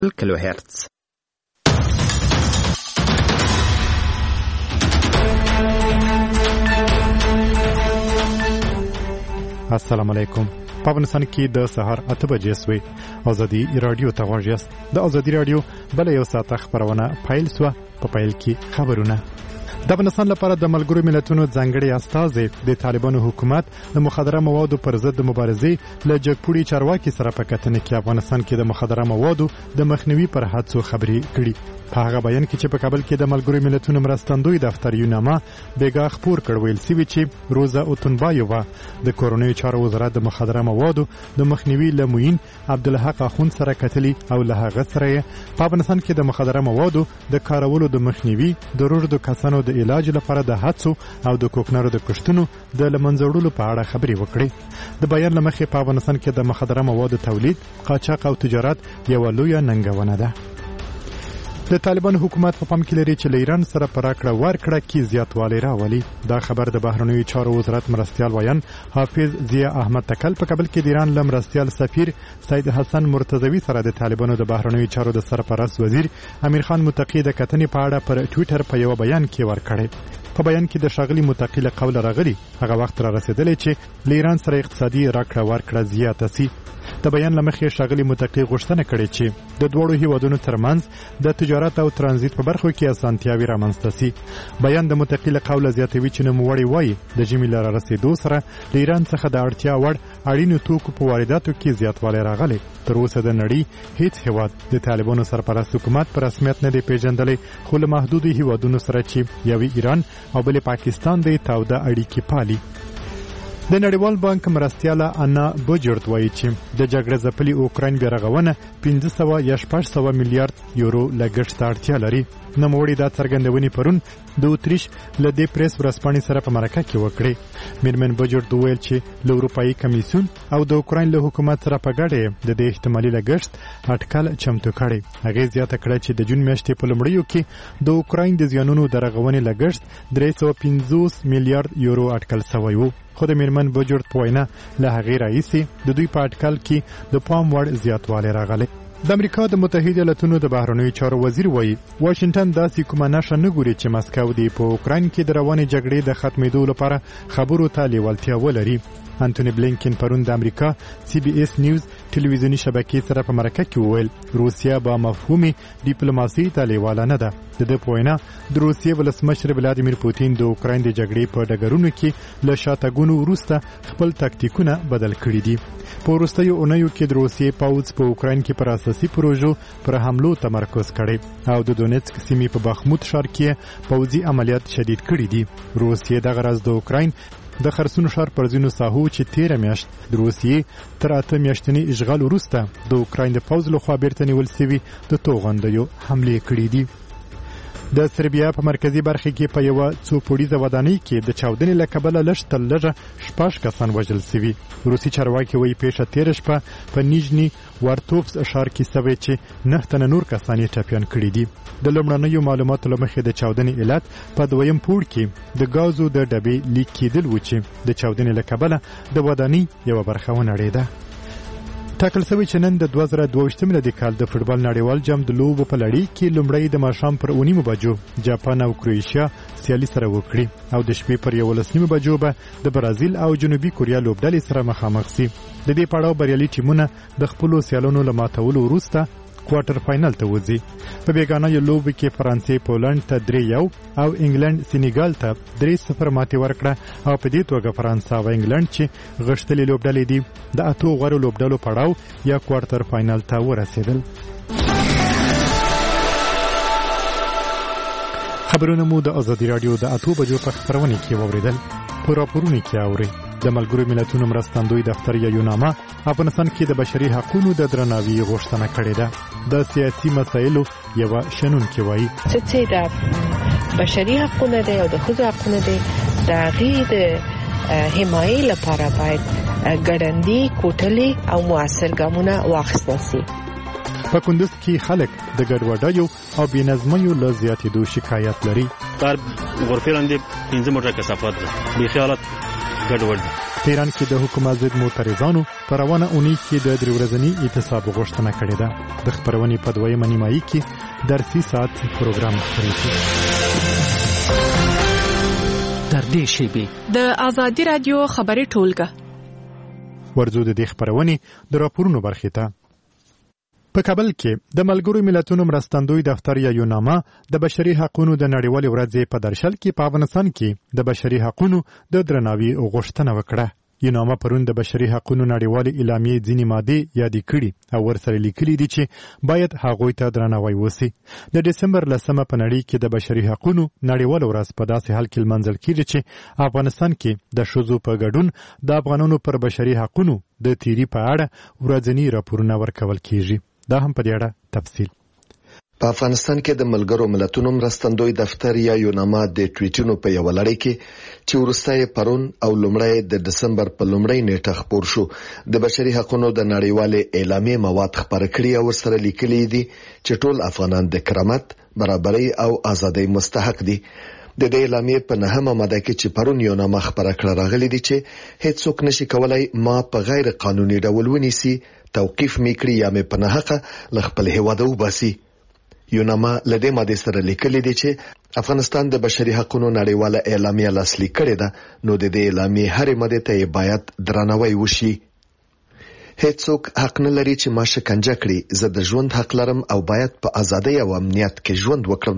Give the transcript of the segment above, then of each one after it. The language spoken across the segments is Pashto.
کیلوهرتز. السلام علیکم. په افغانستان کې د سهار 8 بجې سوې. ازادي رادیو ته غواړئ. د ازادي رادیو بل یو ساعت خبرونه پیل سو. په پیل کې خبرونه. د افغانستان لپاره د ملګرو ملتونو ځانګړي استازي د طالبانو حکومت د مخدره موادو پر ضد د مبارزې له جګپوړي چارواکي سره په کتنه کې افغانستان کې د مخدره موادو د مخنیوي پر هڅو خبرې کړي. په هغه بیان کې چې په کابل کې د ملګرو ملتونو مرستندوی دفتر یونامه بیګا خبر کړ ویل سوي چې روزا اوتنبایووا د کورونی چارو وزارت د مخدره موادو د مخنیوي لموین عبدالحق اخوند سره کتلی او له هغه سره په افغانستان کې د مخدره موادو د کارولو د مخنیوي د روږدو کسانو د علاج لپاره د هڅو او د کوکنارو د کښتونو د لمنځوړلو په اړه خبرې وکړي. د بیان لمخې په افغانستان کې د مخدره موادو تولید، قاچاق او تجارت یو لوی ننګونه ده. د طالبان حکومت په پام کې لري چې له ایران سره پر راکړه ورکړه کې زیاتوالی راولي. دا خبر د بهرنیو چارو وزارت مرستیال ویان حافظ ضیا احمد تکل په کابل کې د ایران له مرستیال سفیر سید حسن مرتضوی سره د طالبانو د بهرنیو چارو د سرپرست وزیر امیر خان متقی د کتنې په اړه پر ټوئیټر په یو بیان کې ورکړی. په بیان کې د شاغلی متقی له قول راغلی هغه وخت را رسیدلی چې له ایران سره اقتصادي راکړه ورکړه زیاته سي. د بیان لمخې شاغلی متقی غوښتنه کړې چې د دوړو هیوادونو ترمنځ د تجارت او ترانزیت په برخو کې اسانتیاوي رامنځته سي. بیان د متقی له قول زیاتوي چې نوموړی وایي د ژمي له رسیدو سره د ایران څخه د اړتیا وړ اړینو توکو په وارداتو کې زیاتوالی راغلی. تر اوسه د نړۍ هیڅ هیواد د طالبانو سرپرست حکومت په رسمیت نه دی پیژندلی، خو له محدودو هیوادونو سره چې یوې ایران او بلې پاکستان د تاوده اړیکې پالي. د نړیوال بانک مرستیاله انا بوجرد وایي چې د جګړې ځپلي اوکراین بیرغونه 500 یا 600 میلیارډ یورو لګښت ته اړتیا لري. نوموړي دا څرګندونې پرون د اتریش له دې پریس ورځپاڼې سره په مرکه کې وکړې. میرمن بوجرد وویل چې له اروپایي کمیسیون او د اوکراین له حکومت سره په ګډه د دې احتمالي لګښت اټکل چمتو کړی. هغې زیاته کړه چې د جون میاشتې په لومړیو کې د اوکراین د زیانونو د رغونې لګښت 350 میلیارډ یورو اټکل شوی و. خو د میرمن بوجرد په وینا له هغې راهیسې د دوی په اټکل کې د پام وړ زیاتوالی راغلی. د امریکا د متحده ایالاتونو د بهرنیو چارو وزیر وایي واشنگټن داسې کومه نښه نه ګوري چې مسکو دی په اوکراین کې د روانې جګړې د ختمېدو لپاره خبرو ته لیوالتیا ولري. انټونی بلینکن پرون د امریکا سی بی اس نیوز ټلویزیونی شبکې سره په مرکه کې وویل روسیا با مفهومي ډیپلوماسي ته لیواله نه ده. د دې په وینا د روسیې ولسمشر ولادیمیر پوتین د اوکراین د جګړې په ډګرونو کې له شاتګونو وروسته خپل تاکتیکونه بدل کړي دي. په وروستیو اونیو کې د روسیې پوځ په اوکراین کې پر اساسي پروژو پر حملو تمرکز کړی او د دونیتسک سیمې په بخموت ښار کې پوځي عملیات شدید کړي دي. روسیې دغه راز د اوکراین د خرسون ښار پر ځینو ساحو چې 13 میاشت د روسیې تر 8 میاشتني اشغال وروسته د اوکراین د پوځ لخوا بیرته نیول شوي د توغندیو حملې کړي دي. د سربیا په مرکزی برخه کې په یو څو پوړیزه ودانۍ کې د چاودنې له کبله لږ تر لږه 6 کسان وژل شوي. روسي چارواکي وایي پیښه تېره شپه په نیژني وارتوفس ښار کې شوې چې 9 تنه نور کسان یې ټپیان کړي دي. د لومړنیو معلوماتو له مخې د چاودنې علت په دویم پوړ کې د ګازو د ډبې لیک کېدل و چې د چاودنې له کبله د ودانۍ یوه برخه ونړېده. ټاکل شوی چې نن د 2022 میلادي کال د فوټبال نړیوال جام د لوبو په لړۍ کې لومړی د ماښام پر 9 بجو جاپان او کروئیشیا سیالي سره وکړي او د شپې پر 11 بجو به د برازیل او جنوبي کوریا لوبډلې سره مخامخ شي. د دې پړاو بریالي ټیمونه د خپلو سیالانو له ماتولو وروسته کوارټر فاینل ته وځي. په بیګانه یو لوبه کې فرانسې پولند ته 3-1 او انګلند سینیګال ته 3-0 ماتې ورکړه او په دې توګه فرانسه او انګلند چې غښتلې لوبډلې دي د 8 غوړو لوبډلو پړاو یا کوارټر فاینل ته ورسېدل. خبرونه مو د ازادي رادیو د 8 بجو په خبرونه کې واوریدل. په راپورونو کې اوري د ملګرو ملتونو مرستندوی دفتر یونامه افغانستان کې د بشري حقوقو د درناوي غوښتنه کړې ده. د سیاسي مسایلو یو شنونکي وایي چې د بشري حقوقو نه او د ښځو حقوقو نه د غي د حمایې لپاره باید ګړندي کوټلې او موثر ګامونه واخیستل شي. په کندوز کې خلک د ګډوډیو او بېنظمیو له زیاتېدو شکایت لري. غرفې لاندې 15 موټر کثافات دي، بیخي حالت ګډوډ په ایران کې د حکومت ضد معترضانو په روانه اونۍ کې د 3 ورځني اعتصاب غوښتنه کړې ده. د خبرونې په 2مه نیمایي کې درسي ساعت پروګرام خپرېږي. تر دې شیبې د آزادي رادیو خبري ټولګه ورځو د دې خبرونې د راپورونو برخې ته. په کابل کې د ملګرو ملتونو مرستندوی دفتر یا یوناما د بشري حقوقو د نړیوالې ورځې په درشل کې په افغانستان کې د بشري حقوقو د درناوي غوښتنه وکړه. یوناما پرون د بشري حقوقو نړیوالې اعلامیې ځینې مادې یادې کړې او ورسره لیکلي دي چې باید هغوی ته درناوی وشي. د دسمبر 10 په نړۍ کې د بشري حقوقو نړیواله ورځ په داسې حال کې لمانځل کیږي چې افغانستان کې د ښځو په ګډون د افغانانو پر بشري حقوقو د تیری په اړه ورځنی راپورونه ورکول کیږي. دا هم په دې اړه تفصیل. په افغانستان کې د ملګرو ملتونو مرستندوی دفتر یا یوناما د ټویټونو په یو لړۍ کې چې وروسته پرون او لومړی د دسمبر په لومړۍ نیټه خبر شو د بشري حقوقو د نړیوالې اعلامیې مواد خبر کړي او سره لیکلي دي چې ټول افغانان د کرامت، برابرۍ او ازادۍ مستحق دي. د دې اعلامیې په 9مه ماده کې چې پرون یوناما خبره کړه راغلي دي چې هیڅوک نشي کولای ما په غیر قانوني ډول ونیسي، توقیف میکړي یا مې په ناحقه ل خپل هیواد وباسي. یوناما لدې ماده سره لیکلي دي چې افغانستان د بشري حقوقو نړیواله اعلامیه لاسلیک کړې ده، نو د دې اعلامیې هرې ماده ته باید درناوی وشي. هیڅوک حق نه لري چې ما شکنجه کړي. زه د ژوند حق لرم او باید په ازادۍ او امنیت کې ژوند وکړم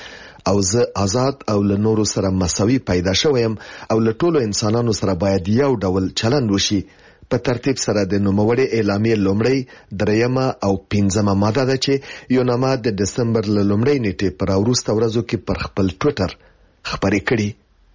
او زه آزاد او له نورو سره مساوي پیدا شوم او له ټولو انسانانو سره باید یو ډول چلند وشي. په ترتیب سره د نوموړې اعلامیې لومړی، 3مه او 5مه ماده ده چې یوناما د دسمبر لومړۍ نیټې پر وروسته ورځو کې پر خپل ټویټر خبرې کړي.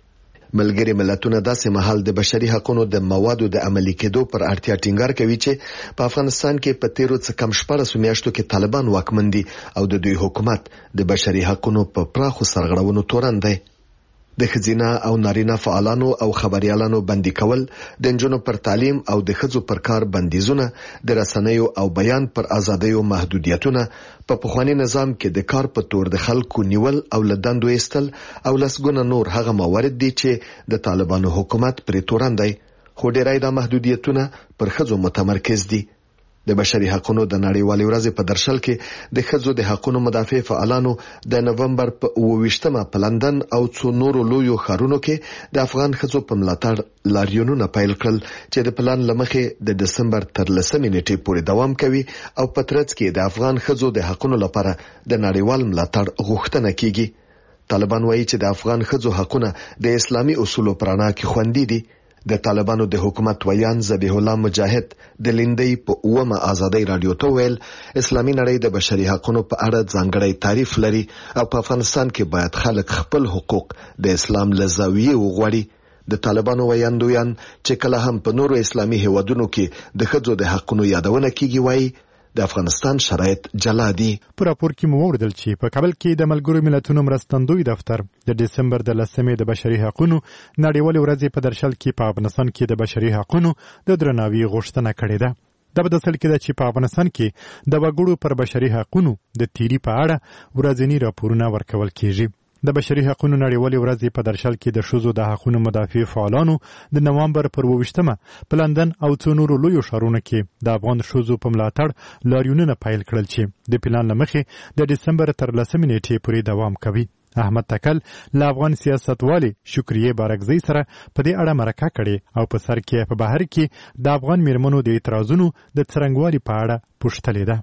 ملګری ملتونه داسې مهال د بشري حقوقو د موادو د عملي کېدو پر اړتیا ټینګار کوي چې په افغانستان کې په تیرو څه کم 14 میاشتو کې طالبان واکمن دي او د دوی حکومت د بشري حقوقو په پراخو سرغړونو تورن دی. د ښځینه او نارینه فعالانو او خبريالانو بندي کول، د نجونو پر تعلیم او د ښځو پر کار بندیزونه، د رسنیو او بیان پر ازادیو محدودیتونه، په پخوانی نظام کې د کار په تور د خلکو نیول او لدندو ایستل او لسګونه نور هغه موارد دي چې د طالبانو حکومت پرې تورن دی. خو ډیری د محدودیتونه پر ښځو متمرکز دي. د بشري حقوقو د نړیوالې ورځې په درشل کې د ښځو د حقوقو مدافع فعالانو د نومبر په 28مه په لندن او څو نورو لویو ښارونو کې د افغان ښځو په ملاتړ لاریونونه پیل کړل چې د پلان لمخې د دسمبر تر 10مې نیټې پورې دوام کوي او په ترڅ کې د افغان ښځو د حقوقو لپاره د نړیوال ملاتړ غوښتنه کیږي. طالبان وایي چې د افغان ښځو حقوقونه د اسلامي اصولو پر رڼا کې خوندي دي. د طالبانو د حکومت ویان ذبیح الله مجاهد د لیندۍ په 9مه آزادۍ رادیو ته ویل اسلامي نړۍ د بشري حقوقو په اړه ځانګړی تعریف لري او په افغانستان کې باید خلک خپل حقوق د اسلام له زاویې وغواړي. د طالبانو ویاندویان چې کله هم په نورو اسلامي هیوادونو کې د ښځو د حقوقو یادونه کیږي وایي د افغانستان شرایط جلا دي. په راپور کې مو وردل چې په کابل کې د ملګرو ملتونو مرستندوی دفتر د دسمبر 10مې د بشري حقوقو نړیوالې ورځې په درشل کې په افغانستان کې د بشري حقوقو د درناوي غوښتنه کړې ده. دا په داسې کې ده چې په افغانستان کې د وګړو پر بشري حقوقو د تیری په اړه ورځنی راپورونه ورکول کیږي. د بشري حقوقو نړیوالې ورځې په درشل کې د ښځو د حقوقو مدافع فعالانو د نومبر پر 28مه په لندن او څو نورو لویو ښارونو کې د افغان ښځو په ملاتړ لاریونونه پیل کړل چې د پلان لمخې د دسمبر تر 10مې نیټې پورې دوام کوي. احمد تکل له افغان سیاستوالې شکریه بارکزی سره په دې اړه مرکه کړې او په سر کې په بهر کې د افغان میرمنو د اعتراضونو د څرنګوالي په اړه پوښتلې ده.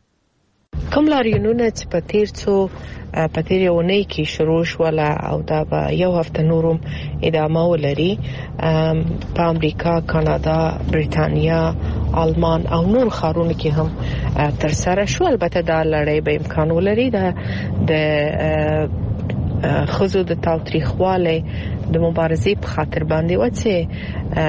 کوم لاریونونه چې په تیر یو اونۍ کې شروع شول او دا به یو هفته نورم ادامه ولري په امریکا، کاناډا، بریتانیا، آلمان او نور ښارونو کې هم تر سره شو. البته دا لړۍ به امکان ولري د ښځو د تاوتریخوالي د مبارزې په خاطر باندې و چې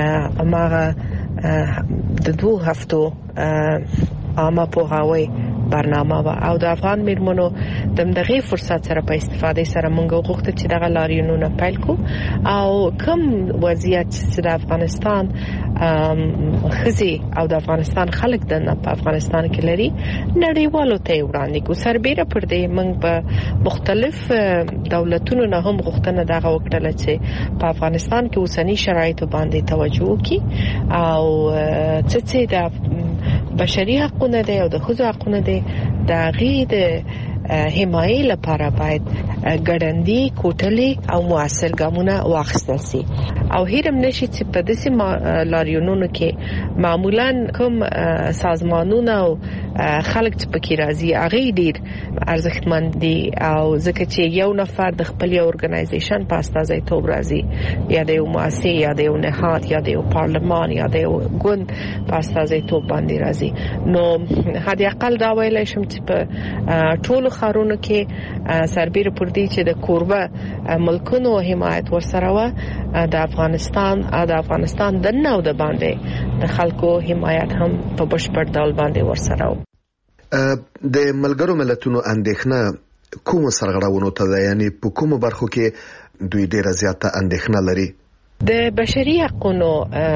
هغه د 2 هفتو عامه پوهاوی برنامه و او د افغان میرمنو دغه فرصت سره په استفاده سره موږ غوښتل چې دغه لاریونونه پیل کو او کوم وضعیت چې د افغانستان خزي او د افغانستان خلک د افغانستان کې لري نړیوالو ته وړاندې کو سربېره پر دې موږ په مختلف دولتونو نه هم غوښتنه دغه وکړه چې په افغانستان کې اوسنی شرایط باندې توجه وکړي او چې د بشري حقوقو دی او د ښځو حقوقو دی د غي د حمایې لپاره باید ګړندی کوټلې او موثر ګامونه واخیستل شي او هیرم نشي چې په داسې لاریونونو کې معمولا کوم سازمانونه او خلک چې پکې راځي هغه ډیر ارزښتمن دي او ځکه چې یو نفر د خپل یو ارګنایزیشن په استازیتوب راځي یا د یو مؤسسه یا د یو نهاد یا د یو پارلمان یا د یو ګوند په استازیتوب باندې راځي نو هدي اقل دا ویلای شم چې په ټولو خارونو کې سربېره پر دې چې د کوربه ملکونو حمایت ورسره و د افغانستان د نو د باندې د خلکو حمایت هم په بشپړ ډول باندې ورسره و. د ملګرو ملتونو اندېښنه کوم سرغړاونو ته ده یعنی په کوم برخو کې دوی ډیره زیاته اندېښنه لري؟ د بشري حقوقو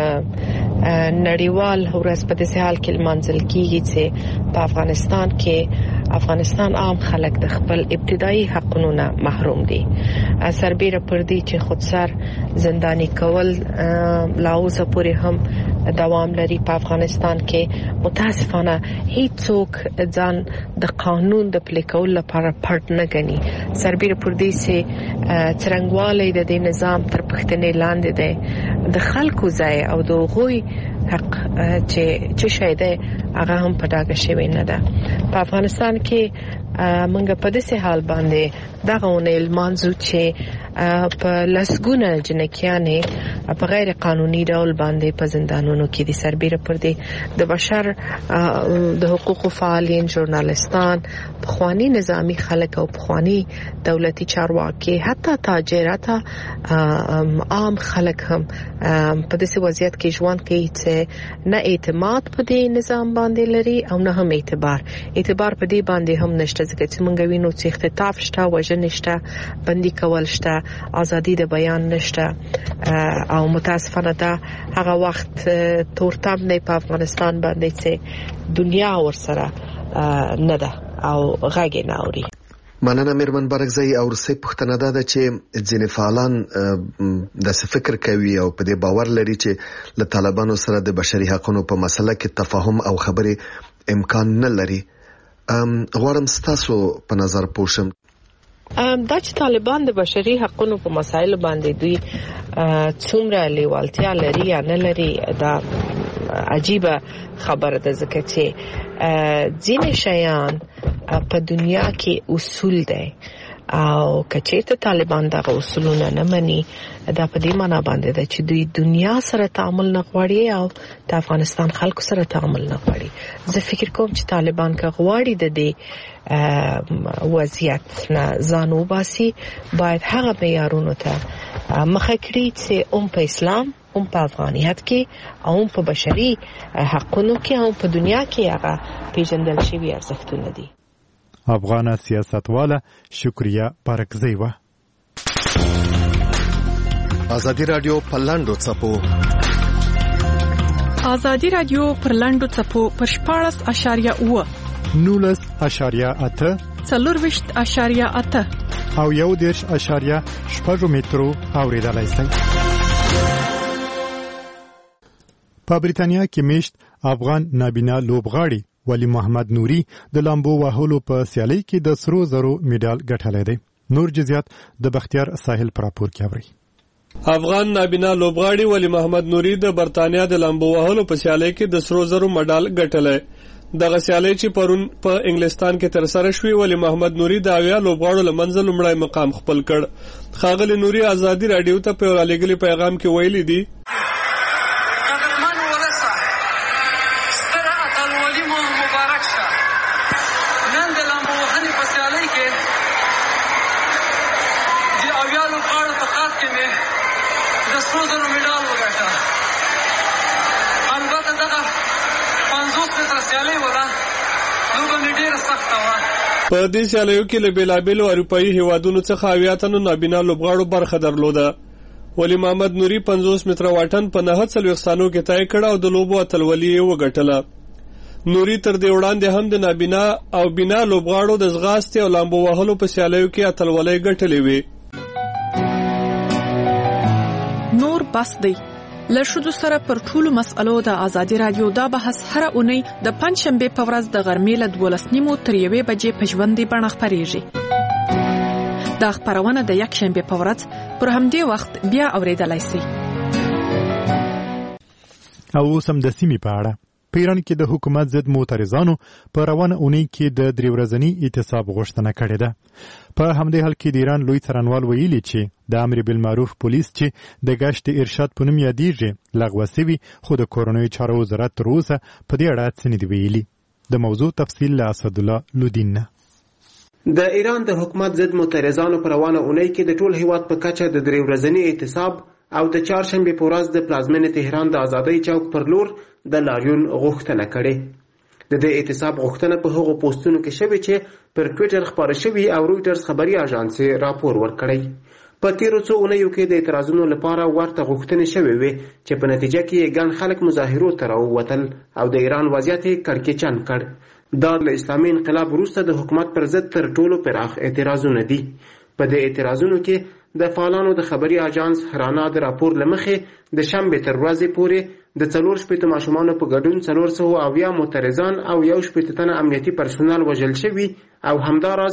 نړیوال ورځ په دې حال کې منځل کیږي چې په افغانستان عام خلک د خپل ابتدایي حقوقو نه محروم دي سربېره پر دې چې خودسر زنداني کول لا اوسه پورې هم دوام لري په افغانستان کې متاسفانه هیڅوک ځان د قانون د پلي کولو لپاره پټ نه ګڼي سربېره پر دې چې څرنګوالی د دې نظام تر پښتنې لاندې دی د خلکو ځای او د غوي حق چې شای دی هغه هم په ډاګه شوی نه ده په افغانستان کې منګه په دې حال باندې دغه ونې المانزو چې په لسګونه جنکیانې په غیر قانوني ډول باندې په زندانونو کې دي سربېره پر دې د بشر د حقوقو فعالین ژورنالستان پخوانی نظامی خلک او پخوانی دولتي چارواکي حتی تاجرات عام خلک هم په دې وضعیت کې ژوند کوي چې نه اعتماد په دې نظام باندې لري او نه هم اعتبار په دې باندې هم نشته ځکه چې موږ وینو چې اختطاف شته وژنې شته بندي کول شته ازادي د بیان نشته او متاسفانه دا هغه وخت تورتم نه په افغانستان باندې چې دنیا ورسره نه ده او غږ نه اوري. مننه میرمن برګزی او رسې پښتنه ده چې ځینې فعالان د فکر کوي او په دې باور لري چې له طالبانو سره د بشري حقوقو په مسله کې تفاهم او خبرې امکان نه لري. غواړم ستاسو په نظر پوښم دا چې طالبان د بشري حقوقو په مسایلو باندې دوی څومره لیوالتیا لري یا نه لري دا عجیبه خبره ده ځکه چې ځینې شیان په دنیا کې اصول دي او کچېته طالبان دغه اصولونه نه مني دا په دې معنی باندې ده چې دوی دنیا سره تعامل نه غواړي او د افغانستان خلکو سره تعامل نه غواړي. زه فکر کوم چې طالبان که غواړي د دې وضعیت نه ځان وباسي باید هغه معیارونو ته مخه کړي چې په اسلام په افغانیت کې او په بشري حقوقو کې او په دنیا کې هغه پیژندل شوی ارزښتونه دي. افغان سیاستواله شکریه برګزی و. ازادي رادیو په لاندو چپو ازادي رادیو پر لاندو چپو پر 14.8 19.8 40.8 او 1.8 مترو اوریدلای شئ. په بریتانیا کې میشت افغان نابینا لوبغاړي ولی محمد نوري د لامبو وهلو په سیالي کې د سرو زرو میډال ګټلی دی. نور جزئیات د بختیار ساحل پر راپور کې اوري. افغان نابینا لوبغاړي ولی محمد نوري د برتانیا د لامبو وهلو په سیالي کې د سرو زرو میډال ګټلی. دغه سیالي چې پرون په انګلستان کې تر سره شوې ولی محمد نوري د اویا لوبغاړو لمنځه لومړی مقام خپل کړ. خاغلی نوري ازادي رادیو ته په رالیږلي پیغام کې ویلي دي په دې سیالیو کې له بېلابېلو اروپایي هیوادونو څخه 80 تنو نابینا لوبغاړو برخه درلوده. ولی محمد نوري 50 متره واټن په 49 ثانیو کې طی کړ او د لوبو اتلولي یې وګټله. نوري تر دې وړاندې هم د نابینا او بینا لوبغاړو د ځغاستې او لامبو وهلو په سیالیو کې اتلولۍ ګټلې وې. نور بس دی له ښځو سره پر ټولو مسألو د ازادي رادیو دا بحث هره اونۍ د پنجشنبې په ورځ د غرمې له 12:30 تر 1 بجې په ژوندۍ بڼه خپریږي. دا خپرونه د یکشنبې په ورځ پر همدې وخت بیا اوریدلای شئ. او سم د سیمې په اړه په ایران کې د حکومت ضد معترضانو په روانه اونۍ کې د 3 ورځني اعتصاب غوښتنه کړې ده. په همدې حال کې د ایران لوی څارنوال ویلي چې د امر بالمعروف پولیس چې د گشت ارشاد په نوم یادېږي لغوه شوی، خو د کورنیو چارو وزارت تر اوسه په دې اړه څه نه دی ویلي. د موضوع تفصیل له اسدالله لودین نه. د ایران د حکومت ضد معترضانو په روانه اونۍ کې د ټول هیواد په کچه د 3 ورځني اعتصاب او د چهارشنبې په ورځ د پلازمینې تهران د ازادۍ چوک پر لور د لاریون غوښتنه کړې. د دې اعتصاب غوښتنه په هغو پوسټونو کې شوې چې پر ټویټر خپاره شوي او رویټرز خبري اژانس راپور ورکړی. په تیرو څو اونیو کې د اعتراضونو لپاره ورته غوښتنې شوې وې چې په نتیجه کې ګڼ خلک مظاهرو ته راووتل او د ایران وضعیت یې کړکېچن کړ. دا د اسلامي انقلاب وروسته د حکومت پر ضد تر ټولو پراخ اعتراضونه دي. په دې اعتراضونو کې د فعالانو د خبري اژانس هرانا د راپور لمخې د شنبې تر ورځې پورې د 4 ماشومانو په ګډون 400 معترضان او 1 تنه امنیتي پرسونل وژل شوي او همداراز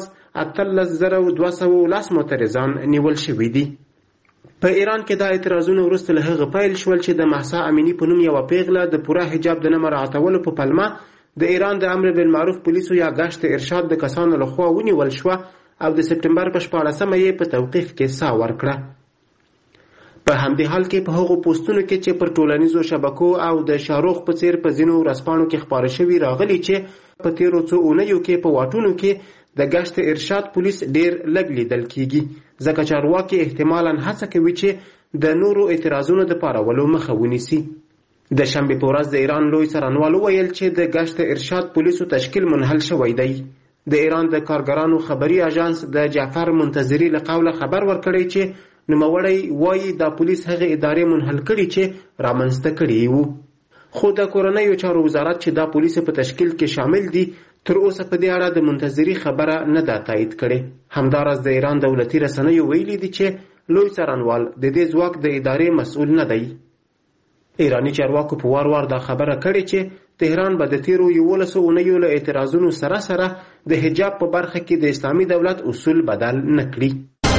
18210 معترضان نیول شوي دي. په ایران کې دا اعتراضونه وروسته له هغه پیل شول چې د مهسا امینی په نوم یوه پیغله د پوره حجاب د نه مراعاتولو په پلمه د ایران د امر بالمعروف پولیسو یا گشت ارشاد د کسانو لخوا ونیول شوه او د سپټمبر په 14مه یې په توقیف کې ساه ورکړه. په همدې حال کې په هغو پوسټونو کې چې پر ټولنیزو شبکو او د شاروخ په څیر په ځینو ورځپاڼو کې خپاره شوي راغلي چې په تیرو څو اونیو کې په واټونو کې د گشت ارشاد پولیس ډیر لږ لیدل کیږي، ځکه چارواکي احتمالاً هڅه کوي چې د نورو اعتراضونو د پارولو مخه ونیسي. د شنبې په ورځ د ایران لوی څارنوال وویل چې د گشت ارشاد پولیسو تشکیل منحل شوی دی. د ایران د کارګرانو خبري اژانس د جعفر منتظری له قوله خبر ورکړی چې نوموړی وایي دا پولیس هغه ادارې منحل کړي چې رامنځته کړي وو. خو د کورنیو چارو وزارت چې دا پولیس په تشکیل کې شامل دي تر اوسه په دې اړه د منتظری خبره نه ده تایید کړې. همداراز د ایران دولتي رسنیو ویلي دي چې لوی څارنوال د دې ځواک د ادارې مسؤل نه دی. ایرانی چارواکو په وار وار دا خبره کړې چې تهران به د تیرو 11 اونیو له اعتراضونو سره سره د حجاب په برخه کې د اسلامي دولت اصول بدل نه کړي.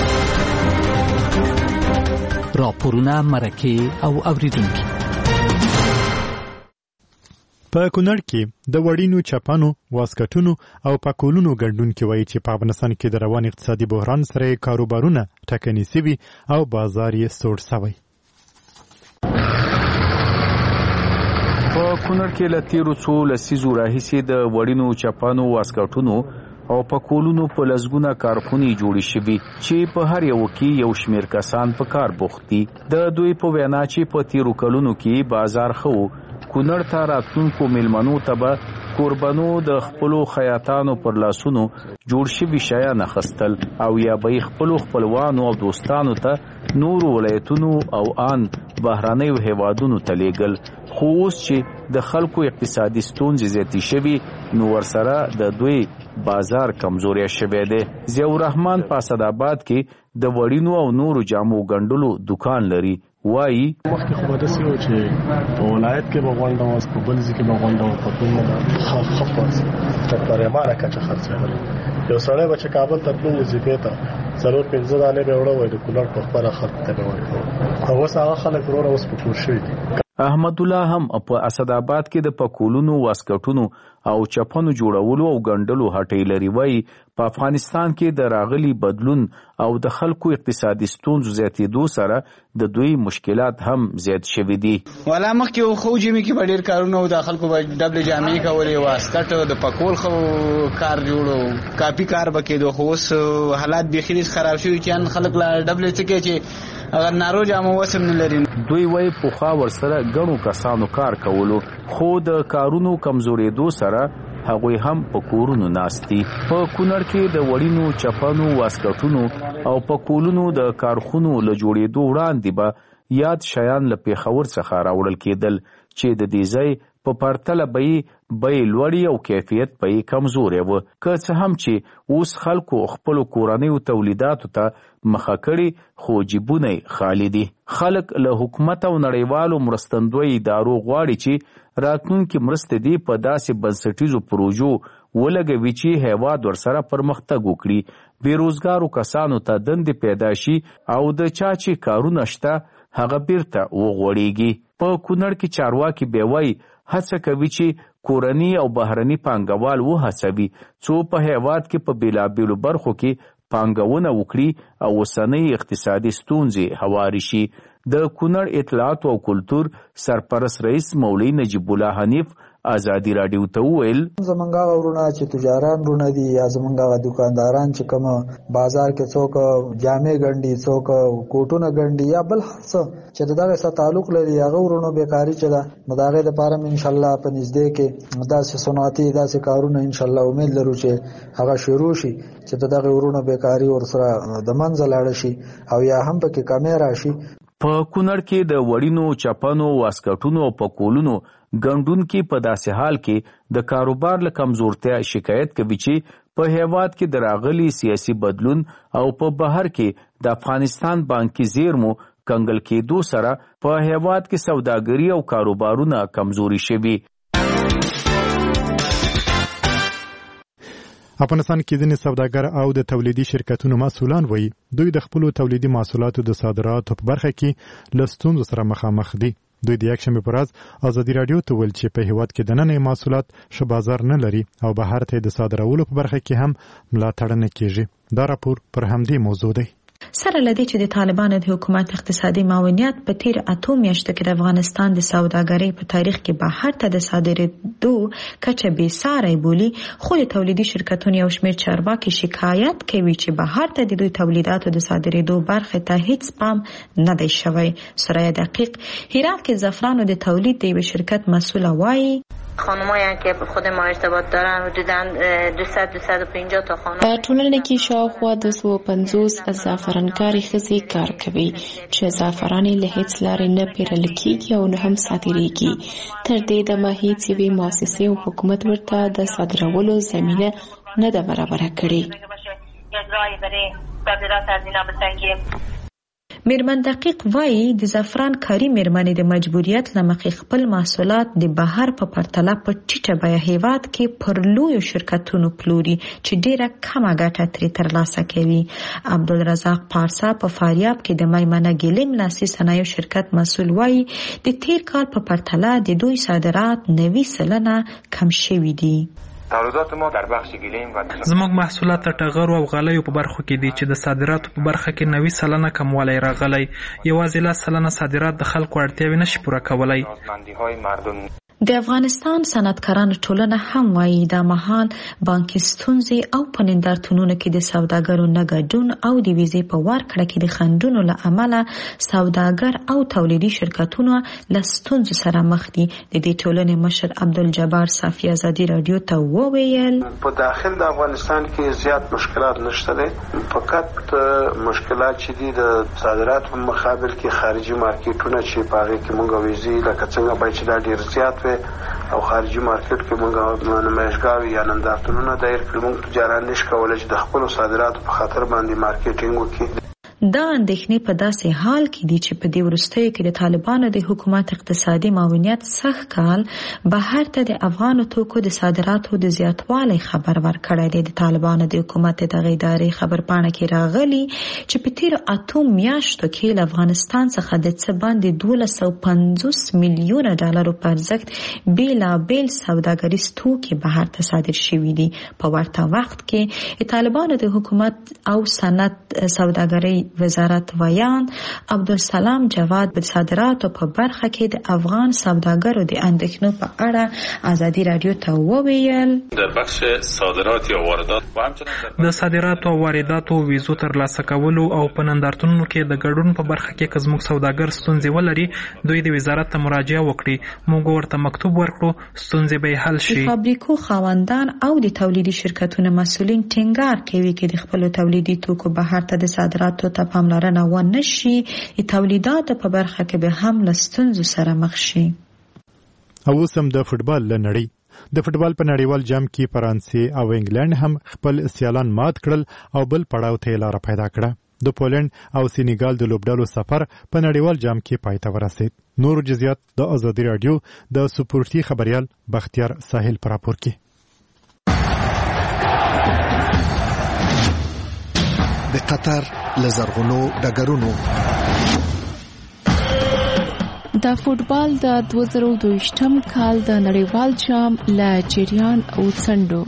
راپورونه، مرکې او اوریدونکي. په کونړ کې د وړینو چپانو، واسکټونو او پکولونو ګډونکي وایي چې په افغانستان کې د روان اقتصادي بحران سره کاروبارونه ټکني سوي او بازار یې سوړ سوی. په کونړ کې له تیرو څو لسیزو راهیسې د وړینو چپانو، واسکټونو او پکولونو په لسګونه کارخونې جوړې شوي چې په هر یو کې یو شمیر کسان په کار بوخت دي. د دوی په وینا چې په تیرو کلونو کې بازار خو کونړ ته راتلونکو میلمنو ته به کوربنو د خپلو خیاطانو پر لاسونو جوړ شوي شیان اخیستل او یا به خپلو خپلوانو او دوستانو ته نورو ولایتونو او آن بهرنیو هیوادونو ته لیږل. خو اوس چې د خلکو اقتصادي ستونزې زیاتې شوي نو ورسره د دوی بازار کمزوری شوی دی. ضیاء الرحمن په اسداباد کې د وړینو او نورو جامو ګنډلو دکان لري. وایي مخکې خو به داسې و چې په ولایت کې به غونډه وه، په بل ځای کې به غونډه وه، په کوم ښه تر پرېمانه کچه خرڅېدل. یو سړی به چې کابل ته تللو وظیفې ته 4-5 دانې به وړه وای د کونړ په خپله خلک ته به ورکول. اوس هغه خلک وروره اوس په کور شوي دي. احمد الله هم په اسداباد کې د پکولونو، واسکټونو او چپنو جوړولو او ګنډلو هټۍ لري. وایي په افغانستان کې د راغلي بدلون او د خلکو اقتصادي ستونزو زیاتېدو سره د دوی مشکلات هم زیات شوي دي. ولا مخکې خو جمعې کې به ډېر کارونه و، د خلکو به ډبلې جامې کولې، واسکټ د پکول خو کار جوړو، کاپي کار به کېدو. خو اوس حالات بیخي خراب شوي چې خلک لا ډبلې څه کوي چې اگر نارو جامو وسم نه لري. دوی وایي پخوا ورسره ګڼو کسانو کار کولو، خو د کارونو کمزورېدو سره هغوی هم په کورونو ناست دي. په کونړ کې د وړینو چپنو واسکټونو او په کولونو د کارخونو له جوړېدو وړاندې به یاد شیان له پیښور څخه راوړل کېدل چې د دې ځای په پرتله بیې لوړې او کیفیت به یې کمزوری و. که څه هم چې اوس خلکو خپلو کورنیو تولیداتو ته مخه کړي خو جیبونه خالی دي. خلک له حکومت او نړیوالو مرستندویو ادارو غواړي چې راتلونکي مرستې دې په داسې بنسټیزو پروژو ولګوي چې هیواد ورسره پرمختګ وکړي، بیروزګارو کسانو ته دندې پیدا شي او د چا چې کارونه شته هغه بیرته وغوړېږي. په کونړ کې چارواکي بیا وایي هڅه کوي چې کورني او بهرني پانګوال وهڅوي څو په هیواد کې په بېلابېلو برخو کې پانګونه وکړي او اوسنۍ اقتصادي ستونزې هوارې شي. د کونړ اطلاعات او کلتور سرپرست رئیس مولوي نجیب الله حنیف ازادي راډیو ته وویل زمونږ ورونه چې تجاران رونه دي یا زمونږ دکانداران چې کوم بازار کې څوک جامې ګنډي څوک کوټونه ګنډي یا بل څه چې دغه سره تعلق لري هغه ورونه بیکاری چې ده نو دغه لپاره ان شاء الله په نږدې کې داسې صنعتي داسې کارونه ان شاء الله امید لرو چې هغه شروع شي چې دغه ورونه بیکاری ورسره د منځ لاړ شي او یا هم پکې کمې راشي. په کونړ کې د وړینو چپنو واسکټونو او په کولونو ګنډونکي په داسې حال کې د کاروبار له کمزورتیا شکایت کوي چې په هیواد کې د راغلي سیاسي بدلون او په بهر کې د افغانستان بانکي زیرمو کنګل کېدو سره په هیواد کې سوداګري او کاروبارونه کمزوري شوي. افغانستان کې ځینې سوداګر او د تولیدي شرکتونو مسؤلان وایي دوی د خپلو تولیدي محصولاتو د صادراتو په برخه کې له ستونزو سره مخامخ دي. دوی د یکشنبې په ورځ ازادي راډیو ته ویل چې په هیواد کې دننه محصولات ښه بازار نه لري او بهر ته د صادرولو په برخه کې هم ملاتړ نه کیږي. دا راپور پر همدې موضوع دی. سره لدی چې د طالبانو د حکومت اقتصادي معاونیت په تیر اته میاشتو کې د افغانستان د سوداګرۍ په تاریخ کې بهر ته د صادرېدو کچه بې ساري بولی، خو د تولیدي شرکتونو یو شمېر چارواکي شکایت کوي چې بهر ته د دوی تولیداتو د صادرېدو برخه ته هیڅ پام نه دی شوی. سره دقیق هرات کې زعفرانو د تولید د یو شرکت مسئول وایي خانمایی که خود ما ارتباط دارن حدوداً 200-250 تا خانم په ټولنه کې شاوخوا 250 زعفرانکاري ښځې کار کوي چې زعفران له هیڅ لارې نه پیرل کېږي او نه هم صادریږي. تر دې دمه هیڅ یوې مؤسسې او حکومت ورته د صادرولو زمینه نه ده برابره کړې. میرمن دقیق وایي د زعفران کاري میرمنې د مجبوریت له مخې خپل محصولات د بهر په پرتله په ټیټه بیه هیواد کې پر لویو شرکتونو پلوري چې ډیره کمه ګټه ترې ترلاسه کوي. عبدالرزاق پارسا په فاریاب کې د میمنه ګلیم لاسي صنایعو شرکت مسئول وایي د تیر کال په پرتله د دوی صادرات 90% کم شوي دي. تولیدات ما در بخش گلیم و زموږ محصولات ټغر او غالیو په برخو کې دي چې د صادراتو په برخه کې 90% کموالی راغلی. یوازې 10% صادرات د خلکو اړتیاوې نشي پوره کولای. د افغانستان صنعتکارانو ټولنه هم وایي دا مهال بانکي ستونزې او په نندارتونونو کې د سوداګرو نه ګډون او د ویزې په ورکړه کې د خنډونو له امله سوداګر او تولیدي شرکتونه له ستونزو سره مخ دي. د دې ټولنې مشر عبدالجبار صافي ازادي راډیو ته وویل په داخل د افغانستان کې زیات مشکلات نشته دي، فقط مشکلات چې دي د صادرات په مقابل کې خارجي مارکیټونه چې په هغه کې موږ ویزې لکه څنګه باید چې دا ډیر زیات او خارجي مارکیټ کې موږ نمایشګاوې یا نندارتونونه دایر کړي. موږ تجاران نشو کولای چې د خپل صادراتو په خاطر باندې مارکیټینګ وکړي. دا اندېښنې په داسې حال کې دي چې په دې وروستیو کې د طالبانو د حکومت اقتصادي معاونیت سخت کال بهر ته د افغانو توکو د صادراتو د زیاتوالي خبر ورکړی دی. د طالبانو د حکومت دغه ادارې خبرپاڼه کې راغلي چې په تیر اته میاشتو کې له افغانستان څخه د څه باندې 1250 میلیونه ډالرو په ارزښت بیلابیل سوداګریز توکي بهر ته صادر شوي دي. په ورته وخت کې طالبانو د حکومت او صنعت سوداګرۍ وزارت ویان عبدالسلام جواد په صادراتو په برخه کې د افغان سوداګرو د اندېښنو په اړه ازادي رادیو ته وویل. در بخش صادرات یا واردات د صادراتو او وارداتو ویزو ترلاسه کولو او په نندارتونونو کې د ګډون په برخه کې که زموږ سوداګر ستونزې ولري دوی د وزارت ته مراجعه وکړي، موږ ورته مکتوب ورکړو، ستونزې به حل شي. د فابریکو خاوندان او د تولیدي شرکتونو مسؤلین ټینګار کوي چې د خپل تولیدي توکو بهر ته د صادراتو ته پاملرنه ونه شي، تولیدات په برخه کې به هم له ستونزو سره مخ شي. او سم د فوتبال لنړی د فوتبال په نړیوال جام کې فرانسې او انګلند هم خپل سیالان مات کړل او بل پړاو ته لار پیدا کړه. د پولند او سینیګال د لوبډالو سفر په نړیوال جام کې پای ته ورسید. نور جزئیات د ازادي رادیو د سپورتي خبريال بختیار ساحل پر راپور کې. د قطر لزرغونو ډګرونو د فوتبال د 2022م کال د نړیوال جام له جریان او څنډو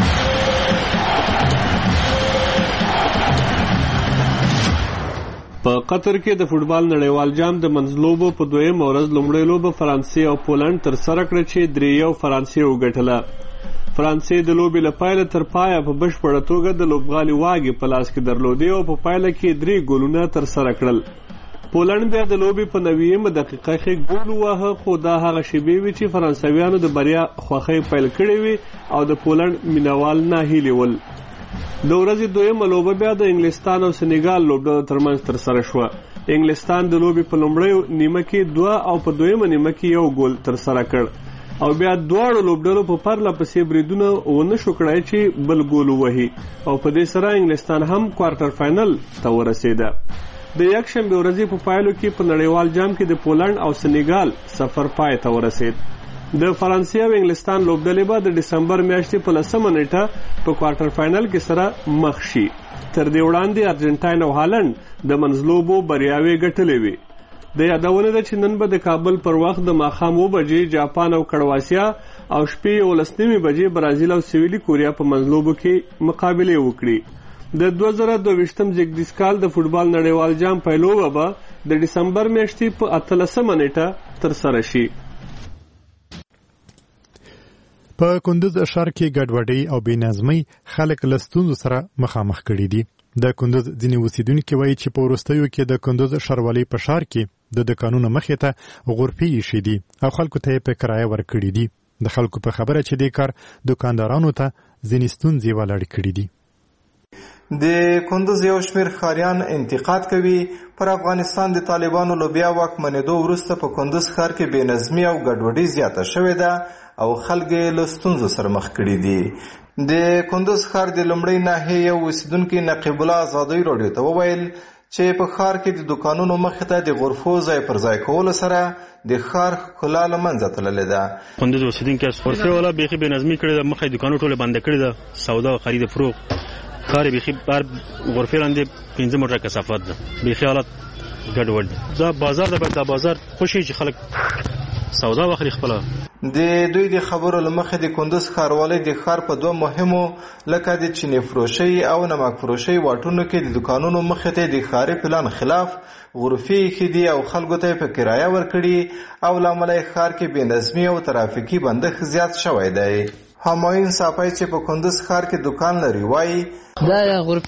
په قطر کې د فوتبال نړیوال جام د منځلوبو په دویم ورځ لومړی لوبه فرانسې او پولند تر سره کړه چې 3-1 فرانسې وګټله. فرانسې د لوبې له پیله تر پایه په بشپړه توګه د لوبغالي واګې په لاس کې درلودې او په پایله کې 3 ګولونه تر سره کړل. پولند بیا د لوبې په 90مه دقیقه کې ګول وواهه، خو دا هغه شیبې وې چې فرانسویانو د بریا خوښۍ پیل کړې وې او د پولند مینوال ناهیلي ول. د ورځې دویمه لوبه بیا د انګلستان او سینیګال لوبډلو ترمنځ تر سره شوه. انګلستان د لوبې په لومړۍ نیمه کې 2 او په دویمه نیمه کې 1 ګول تر سره کړ او بیا دواړو لوبډلو په پرله پسې بریدونه ونه شو کړای چې بل ګول ووهي او په دې سره انګلستان هم کوارټر فائنل ته ورسېده. د یکشنبې ورځې په پایلو کې په نړیوال جام کې د پولند او سینیګال سفر پای ته ورسېد. د فرانسې او انګلستان لوبډلې به د دسمبر میاشتې په 10مه نیټه په کوارټر فائنل کې سره مخ شي. تر دې وړاندې ارجنټاین او هالند د منځلوبو بریاوې ګټلې وې. د یادونه ده چې نن به د کابل پر وخت د ماښام 9 بجې جاپان او کرواسیا او شپې 11 بجې برازیل او سویلي کوریا په منځلوبو کې مقابله وکړي. د 2022م زیږدیز کال د فوتبال نړیوال جام پیلوبه به د دسمبر میاشتې په 18مه نیټه تر سره شي. په کندوز ښار کې ګډوډي او بېنظمۍ خلک له ستونزو سره مخامخ کړي دي. د کندوز ځینې اوسیدونکي وایي چې په وروستیو کې د کندوز ښاروالۍ په ښار کې د دکانونو مخې ته غرفې ایښي دي او خلکو ته یې په کرایه ورکړي دي. د خلکو په خبره چې دې کار دکاندارانو ته ځینې ستونزې ولاړې کړي دي. د کندوز یو شمېر ښاریان انتقاد کوي پر افغانستان د طالبانو له بیا واکمنېدو وروسته په کندوز ښار کې بېنظمي او ګډوډي زیاته شوې ده او خلک یې له ستونزو سره مخ کړي دي. د کندوز ښار د لومړۍ ناحیې یو اوسیدونکي نقیب الله ازادي راډیو ته وویل چې په ښار کې د دکانونو مخې ته د غرفو ځای پر ځای کولو سره د ښار ښکلا له منځه تللې ده. کندوز اوسیدونکي غرفې والا بیخي بېنظمي کړې ده، مخې دکانونه ټولې بنده کړې ده، سودا او خرید فروغ کار بیخي هر غرفې لاندې 15 موټره کثافت ده، بیخي حالت ګډوډ ده. دا بازار ده، باید دا بازار خوشي چې خلک سودا واخلي خپله. د دوی د خبرو له مخې د کندوز ښاروالۍ د ښار په 2 مهمو لکه د چینی فروشۍ او نمک فروشۍ واټونو کې د دکانونو مخې ته د ښاري پلان خلاف غرفې ایښي دي او خلکو ته یې په کرایه ورکړي او له امله یې ښار کې بېنظمي او ترافیکي بندښت زیات شوی دی. همایون صافی چې په کندوز ښار کې دکان لري وایي دا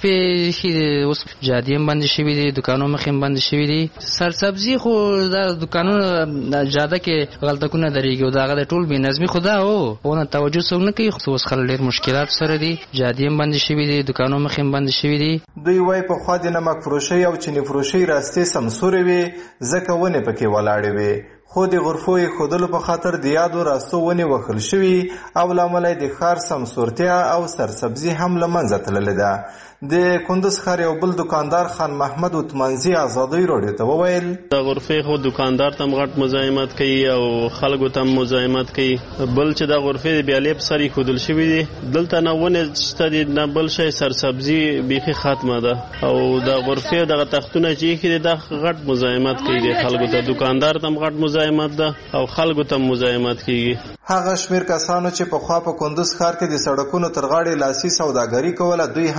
غرفې اوس جادې هم بندې شوي دي، دکانونه مخې هم بندې شوي دي. سرسبزي خو دا دکانونه جاده کې غلطکونه درېږي او د هغه د ټول بېنظمي خو دا ونه توجه څوک نه کوي. اوس خلک ډېر مشکلات سره دي، جادې هم بندې شوي دي، دکانونه مخې هم بندې شوي دي. دوی وایي پخوا د نمک فروشۍ او چیني فروشۍ راستې سمسورې وې ځکه ونې پکې ولاړې وې، خو د غرفو ایښودلو په خاطر د یادو راستو ونې وهل شوي او له امله د ښار سمسورتیا او سرسبزي هم له منځه تللې ده. د کندوز ښار یو بل دکاندار خان محمد عثمانزي ازادي راډیو ته وویل د غرفې خو دکاندار ته غټ مزاحمت کوي او خلکو ته مزاحمت کوي. بل چې د غرفې بیالې په سر ایښودل شوي دي، دلته نه ونې شته دي نه بل شی، سرسبزي بیخي ختمه ده او د غرفې دغه تختونه چې ایښي دي دا غټ مزاحمت کوي د خلکو ته. دکاندار ته غټ مزاحمت ده او خلکو ته مزاحمت کیږي. هغه شمیر کسانو چې په خوا په کندوز ښار کې د سړکونو تر غاړې لاسي سوداګري کوله دوی هم شکایت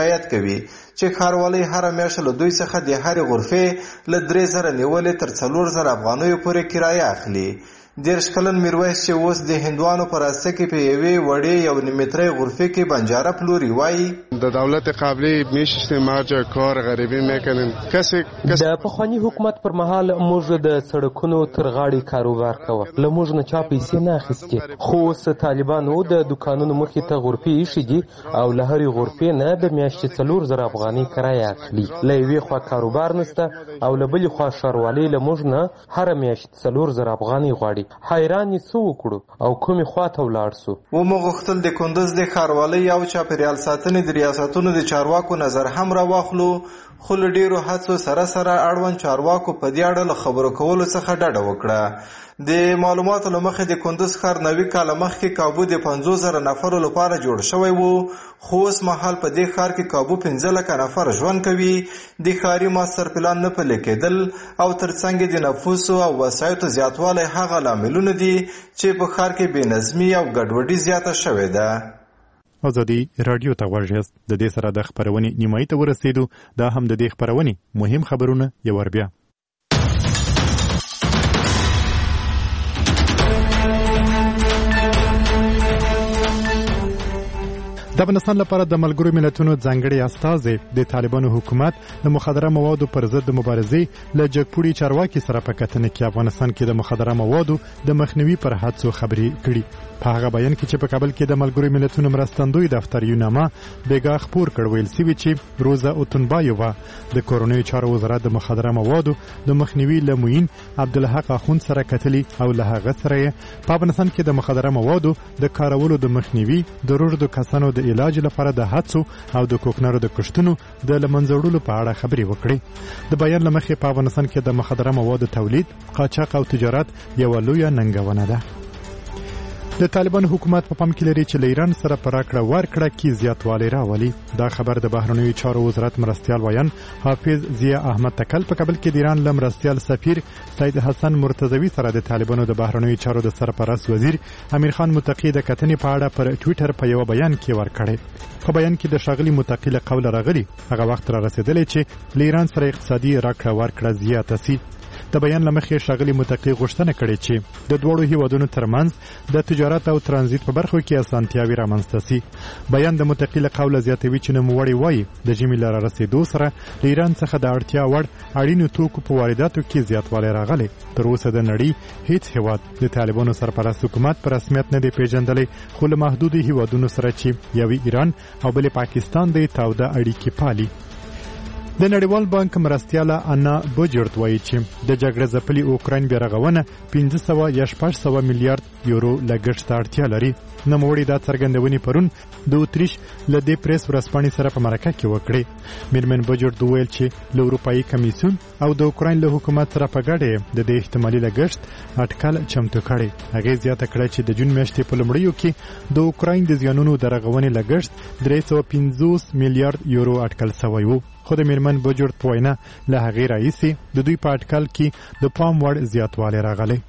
شکایت کوي چې ښاروالۍ هر میاشت له دوی څخه د هرې غرفې له 3000 نیولې تر 4000 افغانیو پورې کرایه اخلي. 10 کلن میرویس چې اوس د هندوانو په راسته کې په یوې وړې یو نیمترۍ غرفې کې بنجاره پلوري وایي د دولت قبلی میشتیم هرجا کار غریبی میکنیم. د پخواني حکومت پر مهال موږ د سړکونو تر غاړې کاروبار کوه، له موږ نه چا پیسې نه اخیستې، خو اوس طالبانو د دکانونو مخې ته غرفې ایښي دي او له هرې غرفې نه د میاشتې 4000 افغانۍ کرایه اخلي. له یوې خوا کاروبار نشته او له بلې خوا ښاروالۍ له موږ نه هره میاشت 4000 افغانۍ غواړي. حیران یې څه وکړو او کومې خواته ولاړ سو. ومو غوښتل د کندوز د ښاروالۍ او چاپیریال ساتنې د ریاستونو د چارواکو نظر هم راواخلو، خو له ډیرو هڅو سره اړوند چارواکو په دې اړه له خبرو کولو څخه ډډه وکړه. د معلوماتو له مخې د کندوز ښار 90 کاله مخکې کابو د 50000 نفرو لپاره جوړ شوی و، خو اوس مهال په دې ښار کې کابو 15 لکه نفر ژوند کوي. د ښاري ماستر پلان نه پلي کېدل او ترڅنګ د نفوسو او وسایطو زیاتوالی هغه لاملونه دي چې په ښار کې بې نظمي او ګډوډي زیاته شوې ده. ازادي رادیو ته غوږ یاست. د دې سره د خبرونې نیمایي ته ورسېدو. دا هم د دې خبرونې مهم خبرونه یو ور بیا. د افغانستان لپاره د ملګرو ملتونو ځانګړي استازي د طالبانو حکومت د مخدره موادو پر ضد د مبارزې له جګپوړي چارواکي سره په کتنه کې افغانستان کې د مخدره موادو د مخنیوي پر هڅو خبرې کړي. په هغه بیان کې چې په کابل کې د ملګرو ملتونو مرستندوی دفتر یوناما بیګا خبر کړ ویل سوي چې روزا اوتنبایووا د کورونی چارو وزارت د مخدره موادو د مخنیوي لموین عبدالحق اخوند سره کتلی او له هغه سره په افغانستان کې د مخدره موادو د کارولو د مخنیوي د روږدو کسانو د علاج لپاره د هڅو او د کوکنارو د کښتونو د لمنځوړلو په اړه خبرې وکړي. د بیان لمخې په افغانستان کې د مخدره موادو تولید، قاچاق او تجارت یو لویه ننګونه ده. د طالبان حکومت په پام کې لري چې له ایران سره په راکړه ورکړه کې زیاتوالی راولي. دا خبر د بهرنیو چارو وزارت مرستیال ویان حافظ ضیا احمد تکل په کابل کې د ایران له مرستیال سفیر سید حسن مرتضوی سره د طالبانو د بهرنیو چارو د سرپرست وزیر امیر خان متقی د کتنې په اړه پر ټوئیټر په یو بیان کې ورکړی. په بیان کې د شاغلي متقی له قوله راغلی هغه وخت را رسیدلی چې له ایران سره اقتصادي راکړه ورکړه زیاته سي. د بیان لمخې شاغلي متقی غوښتنه کړې چې د دوړو هیوادونو ترمنځ د تجارت او ترانزیت په برخو کې اسانتیاوي رامنځته سي. بیان د متقی له قوله زیاتوي چې نوموړی وایي د ژمي له رارسېدو سره له ایران څخه د اړتیا وړ اړینو توکو په وارداتو کې زیاتوالی راغلی. تر اوسه د نړۍ هیڅ هیواد د طالبانو سرپرست حکومت په رسمیت نه دی پیژندلی، خو له محدودو هیوادونو سره چې یوې ایران او بلې پاکستان دی توده اړیکې پالي. د نړیوال بانک مرستیاله انا بوجرت وایي چې د جګړې ځپلي اوکراین بیارغونه 500 یا 600 میلیارډ یورو لګښت ته اړتیا لري. نوموړي دا څرګندونې پرون د اتریش له دې پریس ورځپاڼې سره په مرکه کې وکړې. میرمن بوجرت وویل چې له اروپایي کمیسیون او د اوکراین له حکومت سره په ګډه د دې احتمالي لګښت اټکل چمتو کړي. هغې زیاته کړه چې د جون میاشتې په لومړیو کې د اوکراین د زیانونو د رغونې لګښت 350 میلیارډ یورو اټکل شوی و. خو د میرمن بوجرت په وینا له هغې راهیسې د دوی په اټکل کې د پام وړ زیاتوالی راغلی.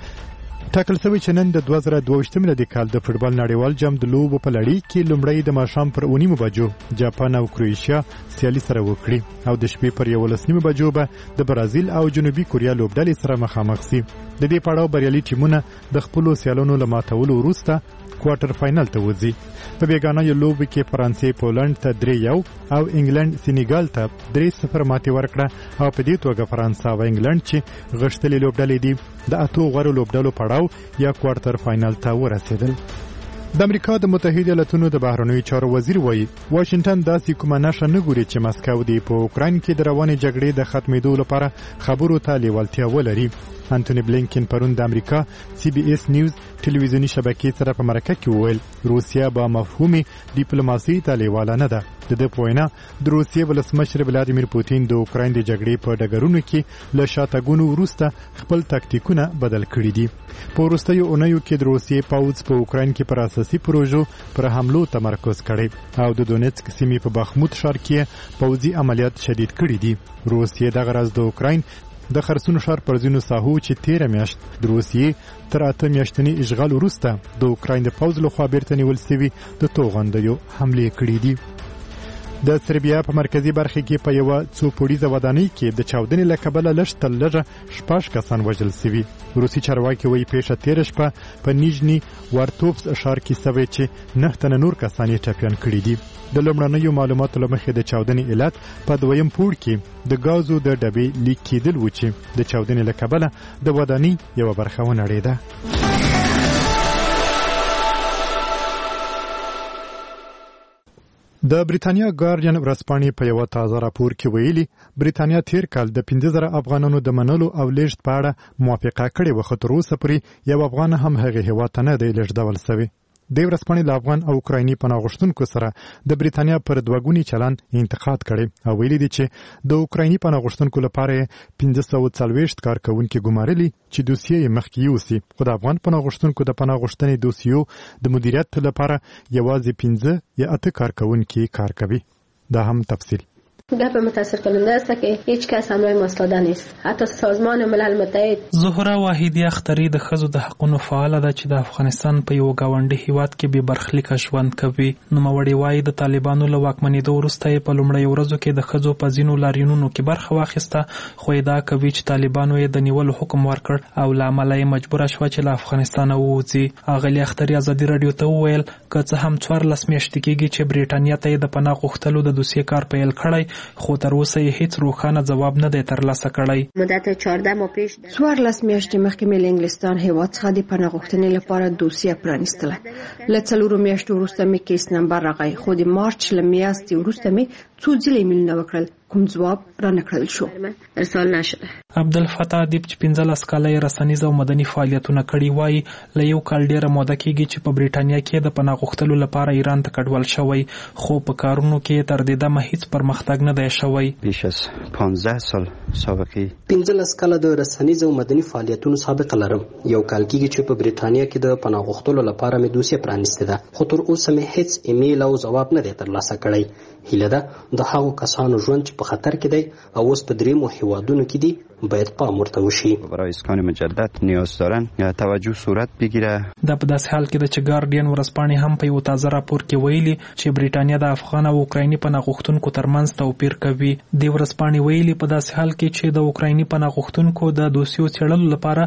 ټاکل شوی چې نن د 2022 میلادي کال د فوټبال نړیوال جام د لوبو په لړۍ کې لومړی د ماښام پر 9 بجو جاپان او کروئیشیا سیالي سره وکړي او د شپې پر 11 بجو به د برازیل او جنوبي کوریا لوبډلې سره مخامخ شي. د دې پړاو بریالي ټیمونه د خپلو سیالانو له ماتولو وروسته کوارټر فاینل ته وځي. په بیګانه یو لوب کې فرانسې پولند ته 3-1 او انګلند سینیګال ته 3-0 ماتې ورکړه او په دې توګه فرانسه او انګلند چې غښتلې لوبډلې دي د اتو غوړو لوبډلو پړاو یا کوارټر فاینل ته ورسېدل. د امریکا د متحده ایالاتونو د بهرنیو چارو وزیر وایي واشنگټن داسې کومه نښه نه ګوري چې مسکو دی په اوکراین کې د روانې جګړې د ختمېدو لپاره خبرو ته لیوالتیا ولري. انټونی بلینکن پرون د امریکا CBS نیوز ټلویزیونی شبکې سره په مرکه کې وویل روسیا به مفهومي ډیپلوماسي ته لیواله نه ده. د دې په وینا د روسیې ولسمشر ولادیمیر پوتین د اوکراین د جګړې په ډګرونو کې له شاتګونو وروسته خپل تاکتیکونه بدل کړي دي. په وروستیو اونیو کې د روسیې پوځ په اوکراین کې پر اساسي پروژو پر حملو تمرکز کړی او د دونیتسک سیمې په بخموت ښار کې پوځي عملیات شدید کړي دي. روسیې دغه راز د اوکراین د خرسون ښار پر ځینو ساحو چې 13 میاشت د روسیې تر 8 میاشتني اشغال وروسته د اوکراین د پوځ لخوا بیرته نیول شوي د توغندیو حملې کړي دي. د سربیا په مرکزی برخه کې په یو څو پوړیزه ودانۍ کې د چاودنې له کبله لږ تر لږه 6 کسان وژل شوي. روسي چارواکي وایي پیښه تېره شپه په نیژني وارتوفس ښار کې شوې چې 9 تنه نور کسان یې ټپیان کړي دي. د لومړنیو معلوماتو له مخې د چاودنې علت په دویم پوړ کې د ګازو د ډبې لیک کېدل و چې د چاودنې له کبله د ودانۍ یوه برخه ونړېده. د بریتانیا ګارډین ورځپاڼې په یو تازه راپور کې ویلي بریتانیا تیر کال د 15000 افغانانو د منلو او لیږد په اړه موافقه کړې و، خو تر اوسه پورې یو افغان هم هغه هیواد ته نه دی لیږدول شوی. د ورځپاڼې له افغان او اوکرایني پناه غوښتونکو سره د بریتانیا پر دوګونی چلن انتقاد کړي او ویلي دي چې د اوکرایني پناه غوښتونکو لپاره 540 کارکونکو ګمارلي چې دوسیه یې مخکې یوسي، خو د افغان پناه غوښتونکو د پناه غوښتنې دوسیو د مدیریت لپاره یوازې 15 یا 8 کارکونکو کار کوي. دا هم تفصیل گپ متاثر کننده است که هیچ کس همراه ما ایستاده نیست. حتی سازمان ملل متحد. زهره واحدی اختری د ښځو د حقونو فعاله ده چې د افغانستان په یو گاونډي هیواد کې به برخلیک ژوند کوي. نوموړی وایي د طالبانو له واکمنېدو وروسته په لومړۍ ورځو کې د ښځو په ځینو لاریونونو کې برخه واخیسته، خو ادعا کوي چې طالبانو یې د نیولو حکم ورکړ او له امله یې مجبوره شوه چې له افغانستانه ووځي. اغلې اختری ازادي راډیو ته وویل که څه هم 14 میاشتې کېږي چې بریټانیا ته د پناه غوښتلو د دوسیې کار پیل کړی، خو تر اوسه یې هیڅ روښانه ځواب نه دی ترلاسه کړی. مدت 14 ماه پیش 14 میاشتې مخکې مې له انګلستان هیواد څخه د پناه غوښتنې لپاره دوسیه پرانیستله. له 4 میاشتو وروسته مې کیس نمبر راغی، خو د مارچ له میاشتې وروسته مې څو ځله ایمیلونه وکړل، کوم ځواب را نکړل شو. ارسال نشده. عبدالفتاح ادیب چې 15 کاله رسنیز او مدني فعالیتونه کړي وایي له یو کال ډیره موده کېږي چې په بریټانیا کې د پناه غوښتلو لپاره ایران ته کډوال شوی، خو په کارونو کې تر دې دمه هیڅ پرمختګ نه دی شوی. بیش از 15 سال سابقه 15 کاله د رسنیز او مدني فعالیتونو سابقه لرم. یو کال کېږي چې په بریټانیا کې د پناه غوښتلو لپاره مې دوسیه پرانیستې ده، خو تر اوسه مې هیڅ ایمیل او ځواب نه دی ترلاسه کړی. هیله ده د هغو کسانو ژوند چې په خطر کې دی او اوس په دریمو هیوادونو کې دي باید پام ورته وشي. برای اسکان مجدد نیاز دارن یا توجه صورت بگیره. دا په داسې حال کې ده چې ګارډین ورځپاڼې هم په یو تازه راپور کې ویلي چې بریټانیا د افغان او اوکرایني پناه غوښتونکو ترمنځ توپیر کوي. د ورځپاڼې ویلي په داسې حال کې چې د اوکرایني پناه غوښتونکو د دوسیو څېړلو لپاره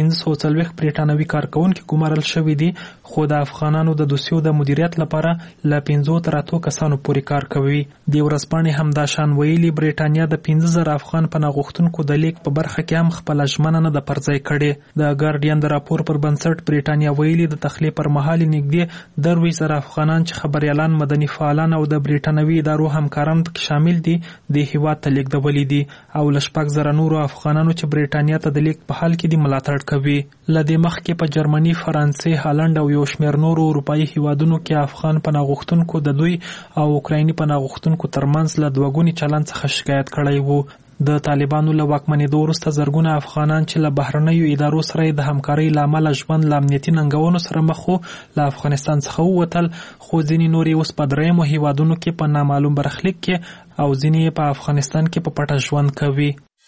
540 بریټانوي کارکونکي ګمارل شوي دي، خو د افغانانو د دوسیو د مدیریت لپاره له 15 تر 8 کسانو پورې کار کوي. د ورځپاڼې هم دا شان ویلي بریټانیا د 15000 افغان پناه غوښتونکو د لیک په برخه کې هم خپل ژمنه نه ده پرځای کړې. د ګارډین د راپور پر بنسټ بریټانیا ویلي د تخلیه پر مهال نږدې 20000 افغانان چې خبريالان، مدني فعالان او د بریټانوي ادارو همکاران پکې شامل دي د هیواد ته لیږدولي دي او له 6000 نورو افغانانو چې بریټانیا ته د لیک په حال کې دي ملاتړ کوي. له دې مخکې په جرمني، فرانسې، هالند او یو شمېر نورو اروپایي هیوادونو کې افغان پناه غوښتونکو د دوی او اوکرایني پناه غوښتونکو ترمنځ له دوګوني چلن څخه شکایت کړی وو. د طالبانو له واکمنېدو وروسته زرګونه افغانان چې له بهرنیو ادارو سره د همکارۍ له امله ژوند له امنیتي ننګونو سره مخ وو له افغانستان څخه ووتل، خو ځینې نور یې اوس په درېیمو هیوادونو کې په نامعلوم برخلیک کې او ځینې یې په افغانستان کې په پټه ژوند کوي.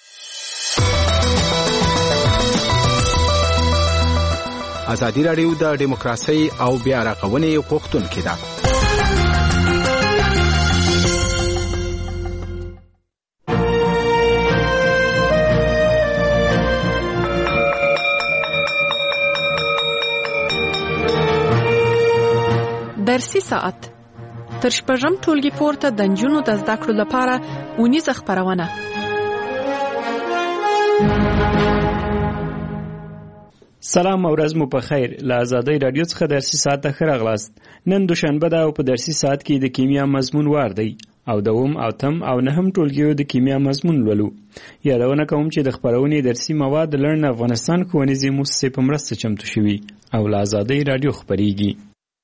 ازادي راډیو د ډیموکراسي او بیا رغونې غوښتونکې ده. درسي ساعت تر شپږم ټولګي پورته د نجونو د زده کړو لپاره اونیزه خپرونه. سلام او ورځ مو په خیر. له ازادۍ راډیو څخه درسي ساعت ته ښه راغلاست. نن دوشنبه ده او په درسي ساعت کې د کیمیا مضمون وار دی او دوم او تم او نهم ټولګیو د کیمیا مضمون لولو. یادونه کوم چې د خپرونې درسي مواد لړن افغانستان ښوونیزې موسسې په مرسته چمتو شوي او له ازادۍ راډیو خپریږي.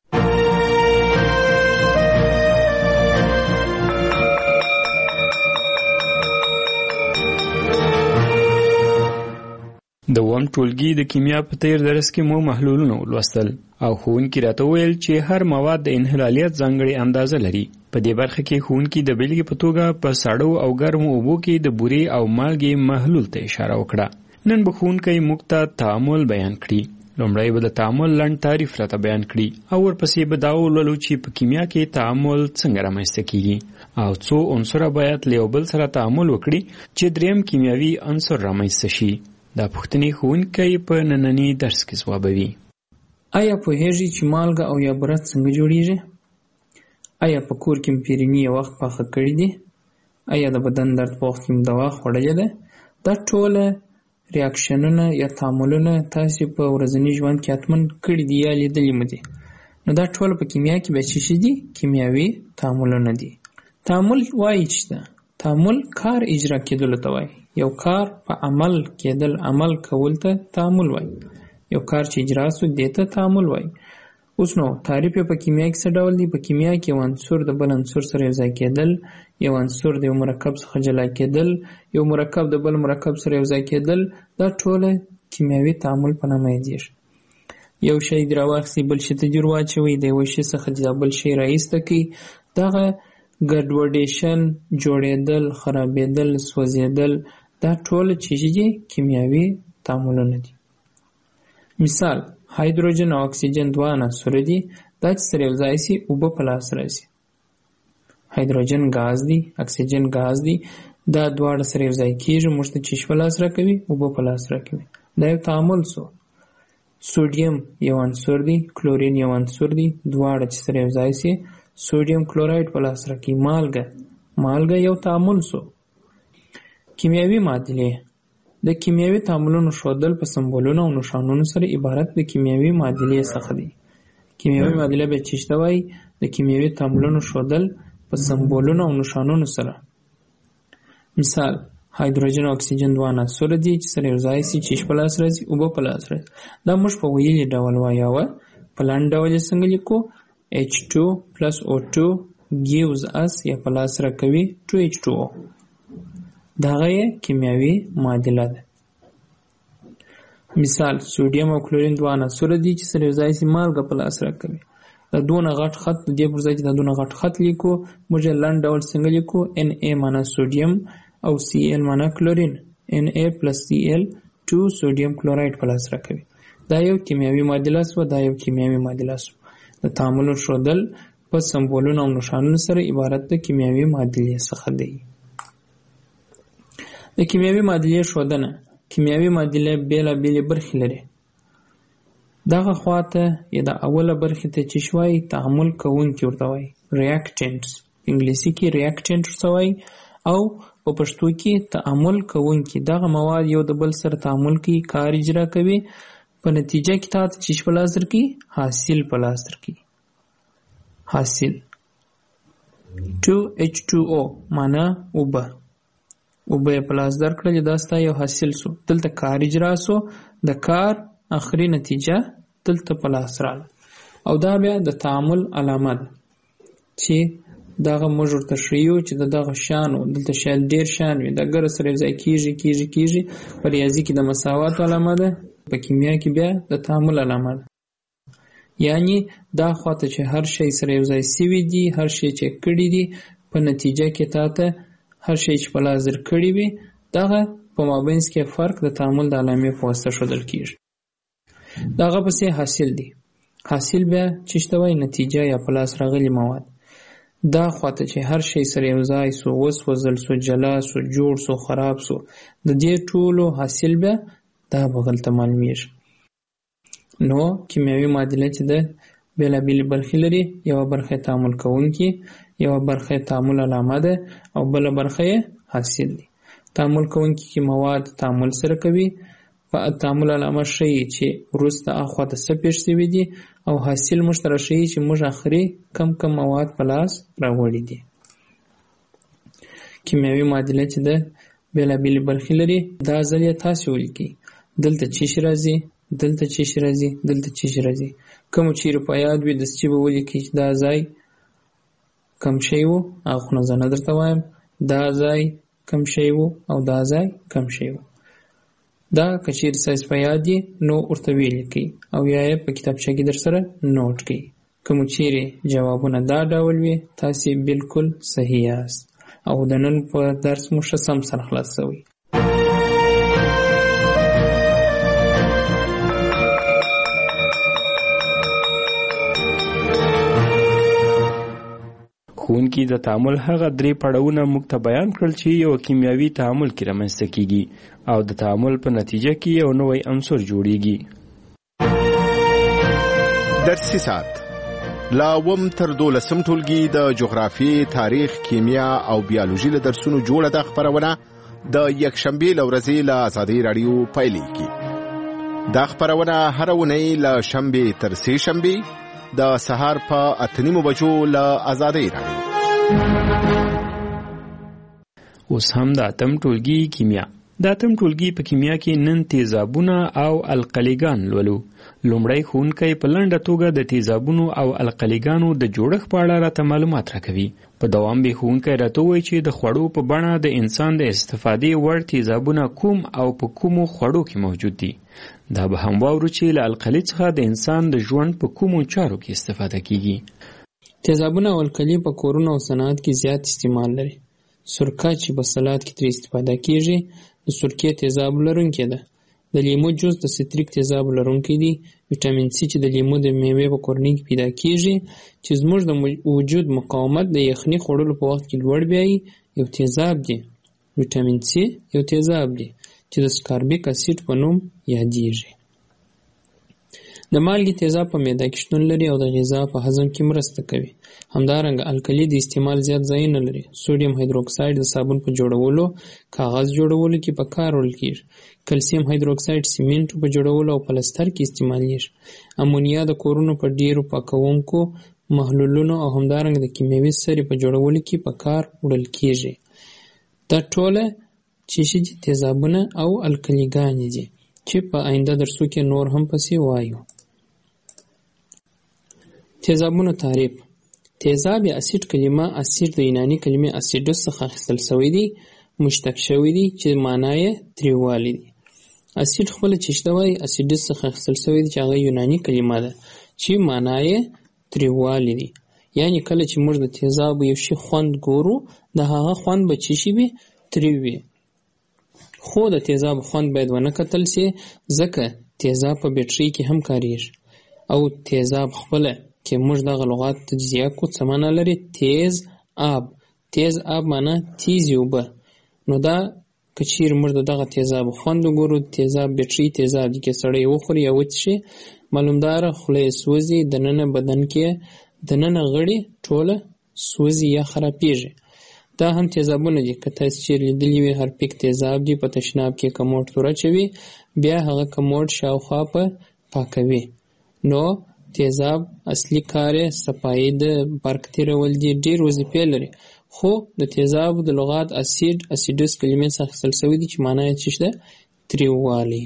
د اووم ټولګي د کیمیا په تیر درس کې مو محلولونه ولوستل او ښوونکي راته وویل چې هر مواد د انحلالیت ځانګړې اندازه لري. په دې برخه کې ښوونکي د بېلګې په توګه په سړو او ګرمو اوبو کې د بورې او مالګې محلول ته اشاره وکړه. نن به ښوونکی موږ ته تعامل بیان کړي. لومړی به د تعامل لنډ تعریف راته بیان کړي او ورپسې به دا ولولو چې په کیمیا کې تعامل څنګه رامنځته کیږي او څو عنصره باید له یو بل سره تعامل وکړي چې دریم کیمیاوي عنصر رامنځته شي. دا پوښتنې ښوونکی په ننني درس کې ځوابوي. آیا پوهیږئ چې مالګه او یا بوره څنګه جوړیږي؟ آیا په کور کې پیریني یو وخت پاخه کړي دي؟ آیا د بدن درد په وخت کې دوا خوړلې ده؟ دا ټول ریاکشنونه یا تعاملونه تاسو په ورځني ژوند کې حتمن کړي دي یا لیدلي مو دي. نو دا ټول په کیمیا کې به څه دي؟ کیمیاوي تعاملونه دي. تعامل وایي چې تعامل کار اجرا کېدل ته وایي. یو کار په عمل کېدل، عمل کول ته تعامل وایي. یو کار چې اجرا سو دیته تعامل وایي. اوس نو تعریف په کیمیا کې څه ډول دی؟ په کیمیا کې یو عنصر د بل عنصر سره یوځای کېدل، یو عنصر د یو مرکب څخه جلا کېدل، یو مرکب د بل مرکب سره یوځای کېدل، دا ټول کیمیاوي تعامل په نامه یادېږي. یو شی د راواخلئ بل شي ته جوړ واچوئ، د یو شي څخه د بل شی راایسته کړئ. دغه ګډوډیشن، جوړېدل، خرابېدل، سوځېدل، دا ټول چې دي کیمیاوي تعاملونه دي. مثال هایدروجن او اکسیجن دوه عناصر دي. دا چې سره یوځای شي اوبه په لاس راځي. هایدروجن ګاز دی، اکسیجن ګاز دی. دا دواړه سره یوځای کېږي، موږ ته چې په لاس راکوي، اوبه په لاس راکوي. دا یو تعامل سو. سوډیم یو عنصر دی، کلورین یو عنصر دی. دواړه چې سره یوځای شي سوډیم کلوراید په لاس راکوي. مالګه یو تعامل سو. کیمیاوي معادلې د کیمیاوي تعاملونو ښودل په سمبولونو او نښانونو سره عبارت د کیمیاوي معادلې څخه دی. کیمیاوي معادله به څه ته وایي؟ د کیمیاوي تعاملونو ښودل په سمبولونو او نښانونو سره. مثال هایدروجن او اکسیجن دوه عناصر دي چې سره یوځای شي چې په لاس راځي، اوبه په لاس راځي. دا موږ په ویلي ډول وایو. په لاندې ډول یې څنګه لیکو؟ H2 plus O2 gives us یا په لاس راکوي 2H2O. دغه یې کیمیاوي معادله ده. مثال سوډیم او کلورین دوه عناصر دي چې سره یوځای شي مالګه په لاس راکوي. دا دونه غټ خط د دې پر ځای چې دا دونه غټ خط لیکو، موږ یې لنډ ډول څنګه لیکو؟ Na معنا سوډیم او Cl معنا کلورین. Na plus Cl 2 سوډیم کلوراید په لاس راکوي. دا یو کیمیاوي معادله سو. دا یو کیمیاوي معادله سو. د تعاملونو ښودل په سمبولونو او نښانونو سره عبارت د کیمیاوي معادلې څخه دی. د کیمیاوي معادلې ښودنه. کیمیاوي معادله بېلابېلې برخې لري. دغه خواته یا د اوله برخې ته چې شوی تعامل کوونکي ورته وایي، ریاکټنټس. انګلیسي کې ریاکټنټ ورته وایي او په پښتو کې تعامل کوونکي. دغه مواد یو د بل سره تعامل کوي، کار اجرا کوي، په نتیجه کې تاسو چې په لاس درکړي حاصل په لاس درکړي. حاصل 2H2O معنا اوبه. اوبه په لاس درکړل، دا ستا یو حاصل سو. دلته کار اجرا سو، د کار اخري نتیجه دلته په لاس راغله. او دا بیا د تعامل علامه ده چې دغه موږ ورته ښیو چې دغه شان و. دلته شاید ډېر شان وي، د ګره سره یوځای کېږي. په ریاضي کې د مساوات علامه ده، په کیمیا کې بیا د تعامل علامه ده. یعنی دا خواته چې هر شی سره یوځای سوي دي، هر شی چې کړي دي، په نتیجه کې تاته هر شی چې په لاس درکړي وي، دغه په مابینځ کې فرق د تعامل د علامې په واسطه ښودل کېږي. دغه پسې حاصل دی. حاصل بیا چې ته وایي نتیجه یا په لاس راغلي مواد. دا خواته چې هر شی سره یوځای سو، وسوځل سو، جلا سو، جوړ سو، خراب سو، د دې ټولو حاصل بیا دا بغل ته معلومیږي. نو کیمیاوي معادله چې ده بېلابېلې برخې لري. یوه برخه تعامل کوونکي، یوه برخه تعامل علامه ده او بله برخه یې حاصل دی. تعامل کوونکي کې مواد تعامل سره کوي، په تعامل علامه ښیي چې وروسته اخوا ته څه پېښ شوي دي، او حاصل موږ ته راښیي چې موږ اخري کم مواد په لاس راوړي دي. کیمیاوي معادله چې ده بېلابېلې برخې لري. دا ځل یې تاسې ولیکئ. دلته چې شي راځي، دلته چې شي راځي، دلته چې شي راځي. کوم چیرې په یاد وي داسې به ولیکئ چې دا ځای کم شی و، هغه خو نه زه نه درته وایم. دا ځای کم شی و او دا ځای کم شی و. دا که چیرې ستاسې په یاد یې نو ورته ولیکئ او یا یې په کتابچه کې در سره نوټ کړئ. کوم چیرې جوابونه دا ډول وي تاسې بالکل صحیح یاست او د نن په درس مو ښه سم سره خلاص شوی. څېړونکي د تعامل هغه 3 پړاوونه موږ ته بیان کړل چې یو کیمیاوي تعامل کې رامنځته کیږي او د تعامل په نتیجه کې یو نوی عنصر جوړیږي. درسي ساعت لا وم تر 12 ټولګي د جغرافي، تاریخ، کیمیا او بیولوژي له درسونو جوړه د خبرونه د یکشنبه لورځي له آزادۍ رادیو پایلیږي. دا خبرونه هر ونی له شنبه تر سه شنبه د سهار په 8:30 بجو له آزادۍ رادیو. اوس هم د اتم ټولګي کیمیا. د اتم ټولګي په کیمیا کې نن تیزابونه او القلیګان لولو. لومړی ښوونکی په لنډه توګه د تیزابونو او القلیګانو د جوړښت په اړه راته معلومات راکوي. په دوام به ښوونکی راته وایي چې د خوړو په بڼه د انسان د استفادې وړ تیزابونه کوم او په کومو خوړو کې موجود دي. دا به هم واورو چې له القلي څخه د انسان د ژوند په کومو چارو کې استفاده کیږي. تیزابونه او القلي په کورونو او صنعت کې زیات استعمال لري. سرکه چې په سلاد کې ترې استفاده کیږي د سرکې تیزاب لرونکی ده. د لیمو جوس د سیتریک تیزاب لرونکی دی. ویټامین سی چې د لیمو د میوې په کورنۍ کې پیدا کیږي چې زموږ د وجود مقاومت د یخني خوړلو په وخت کې لوړ بیایي یو تیزاب دی. ویټامین سی یو تیزاب دی چې د سکاربیک اسید په نوم یادیږي. د مالګې تیزاب په معده کې شتون لري او د غذا په هضم کې مرسته کوي. همدارنګه القلي د استعمال زیات ځای نه لري. سوډیم هایدروکساید د صابون په جوړولو، کاغذ جوړولو کې په کار وړل کیږي. کلسیم هایدروکساید سیمنټ په جوړولو او پلستر کې استعمالیږي. امونیا د کورونو په ډیرو پاکونکو محلولونو او همدارنګه د کیمیاوي سرې په جوړولو کې په کار وړل کیږي. دا ټوله چې تیزابونه او القلیګانې دي چې په آینده درسو کې نور هم پسې وایو. تیزابونو تعریف. تیزاب یا اسید کلمه اسید د یوناني کلمې اسیدوس څخه اخیستل شوی دی، مشتق شوی دی چې معنی یې تریوالی دی. اسید خپل چشته وای اسیدوس څخه اخیستل شوی دی چې هغه یوناني کلمه ده چې معنی یې تریوالی دی. یعنی کله چې موږ د تیزاب یو شی خوند ګورو د هغه خوند به چی شي وي؟ تریو وي. خو د تیزاب خوند باید ونه کتل شي ځکه تیزاب په بیټرۍ کې هم کاریږي او تیزاب خپل که موږ دغه لغات تجزیه کو څه معنا لري؟ تیز آب. تیز آب معنا تیزې اوبه. نو دا که چیرې موږ دغه تیزاب خوند وګورو، تیزاب بیټرۍ تیزاب دي که سړی وخوري یا وڅښي معلومداره خوله یې سوځي، دننه بدن کې دننه غړي ټوله سوځي یا خرابېږي. دا هم تیزابونه دي. که تاسو چیرې لیدلي وي هرپیک تیزاب دی په تشناب کې کموډ تور اچوي بیا هغه کموډ شاوخوا په پاکوي. نو تیزاب اصلي کار یې صفایي د برق تیرول دي. ډېر وظیفې لري خو د تیزابو د لغات اسید اسیدوس کلمې څخه اخیستل شوی دي چې معنی یې څه ده؟ تریووالی.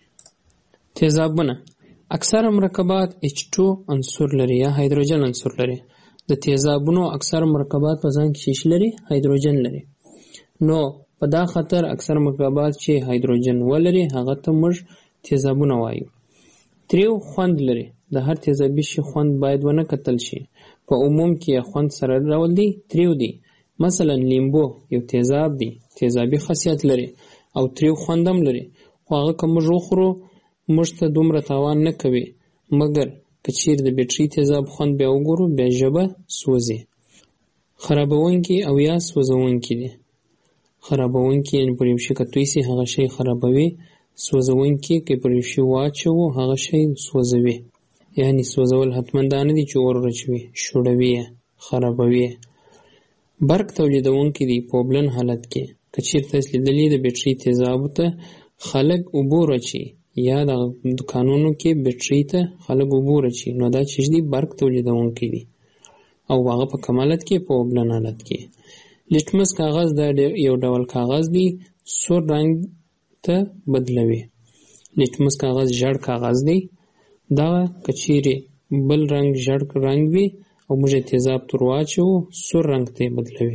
تیزابونه اکثره مرکبات H2 عنصر لري یا هایدروجن عنصر لري. د تیزابونو اکثره مرکبات په ځان کې څه لري؟ هایدروجن لري. نو په دا خاطر اکثره مرکبات چې هایدروجن ولري هغه ته موږ تیزابونه وایو. تریو خوند لري. د هر تیزابي شي خوند باید ونه کتل شي. په عموم کې خوند سره ډول دی تریو دی. مثلا لیمبو یو تیزاب دی، تیزابي خاصیت لري او تریو خوند هم لري. خو هغه که موږ وخورو موږ ته دومره تاوان نه کوي، مګر که چیرې د بیټرۍ تیزاب خوند بیا وګورو بیا ژبه سوځي. خرابونکي او یا سوځونکي دي. خرابونکي یعنې پر یو شي که توی سي هغه شی خرابوي. سوځونکي که پر یو شي واچوو هغه شی سوځوي. یعنی سوځول حتما دا نه دي چې اور واچوي، شوړوي یې، خرابوي یې. برق تولیدونکي دي په اوبلن حالت کې. که چیرې تاسو لیدلي د بیټرۍ تیزابو ته خلک اوبه ورچوي یا د دکانونو کې بیټرۍ ته خلک اوبه ورچوي نو دا چې دي برق تولیدونکي دي او هغه په کم حالت کې په اوبلن حالت کې. لیټمس کاغذ دا یو ډول کاغذ دی سور رنګ ته بدلوي. لیټمس کاغذ ژړ کاغذ دی. دا که چیرې بل رنګ ژړ رنګ وي او موږ تیزاب تور واچوو سور رنګ ته بدلوي.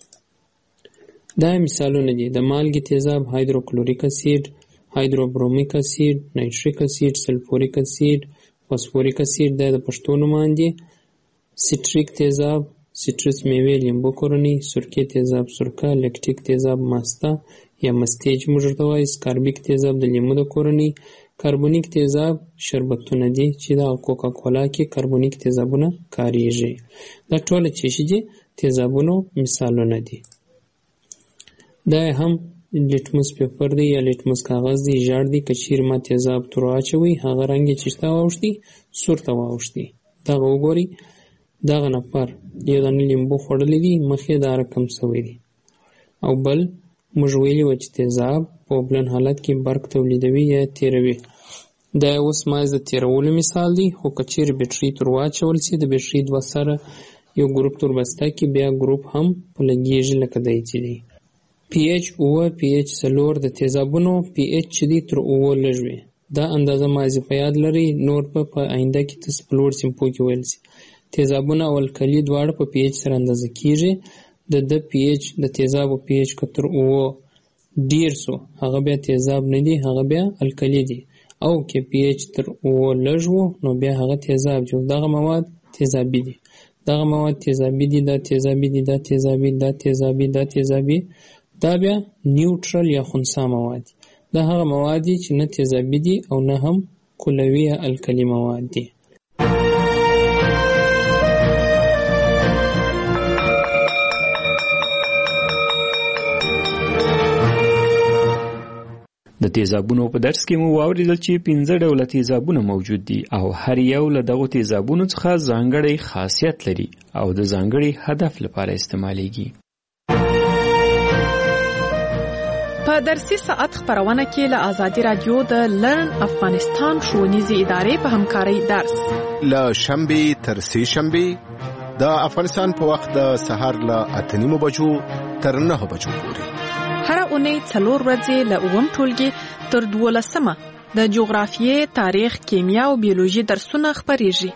دا مثالونه دي. د مالګې تیزاب هایدروکلوریک اسید، هایدروبرومیک اسید، نایتریک اسید، سلفوریک اسید، فاسفوریک اسید دا د پښتو نومان دي. سیټریک تیزاب سیټرس میوې لیمبو کورنۍ، سرکې تیزاب سرکه، لیکټیک تیزاب ماسته یا مستې چې موږ ورته وایو، سکاربیک تیزاب د لیمو د کورنۍ، کاربونیک تیزاب شربتونه دي چې د کوکا کولا کې کاربونیک تیزابونه کاریږي. دا ټول چې دي تیزابونو مثالونه دي. دا هم لیټموس پیپر دی یا لیټموس کاغذ دی، ژړ دی. که چیرې ما تیزاب تور واچوئ هغه رنګ یې چې شته واوښتي سور ته واوښتي. دغه وګورئ، دغه نفر یو دانه لیمبو خوړلی دی، مخ یې دا رقم سوی دی. او بل موږ ویلي وه چې تیزاب په اوبلن حالت کې برق تولیدوي یا تیروي. دا اوس مایز د تیرولو مثال دی. خو که چیرې بیټرۍ تور واچول سي د بیټرۍ دوه سره یو ګروپ تور بسته کې بیا ګروپ هم په لګېږي لکه دی چې دی. پی ایچ 9 پی ایچ 4 د تیزابونو پی ایچ چې دی تر 9 لږ وي. دا اندازه ماضي په یاد لرئ، نور په آینده کې تاسو په لوړ سیمپو کې ویل سي. تیزابونه او الکلي دواړه په پی ایچ سره اندازه کیږي. د پی ایچ د تیزابو پی ایچ که تر 9 ډیر سو هغه بیا تیزاب نه دی، هغه بیا الکلي دی. او که پی ایچ تر 9 لږ وو نو بیا هغه تیزاب دی. دغه مواد تیزابي دي، دغه مواد تیزابي دي، دا تیزابي دي، دا تیزابي، دا تیزابي، دا تیزابي. دا بیا نیوټرل یا خنثی مواد دي. دا هغه مواد دي چې نه تیزابي دي او نه هم کلوي یا الکلي مواد دي. د تیزابونو په درس کې مو واوریدل چې 15 ډوله تیزابونه موجود دي او هر یو له دغو تیزابونو څخه ځانګړی خاصیت لري او د ځانګړي هدف لپاره استعمالیږي. په درسي ساعت خبرونه کې له آزادي رادیو د لرن افغانستان ښوونیزې ادارې په همکارۍ درس له شنبې تر سې شنبې د افغانستان په وخت د سهار له 8:30 بجو تر 9 بجو پورې. هر اونۍ 4 ورځې له 9 ټولګي تر 12 د جغرافیې، تاریخ، کیمیا او بیولوژي درسونه خبرېږي.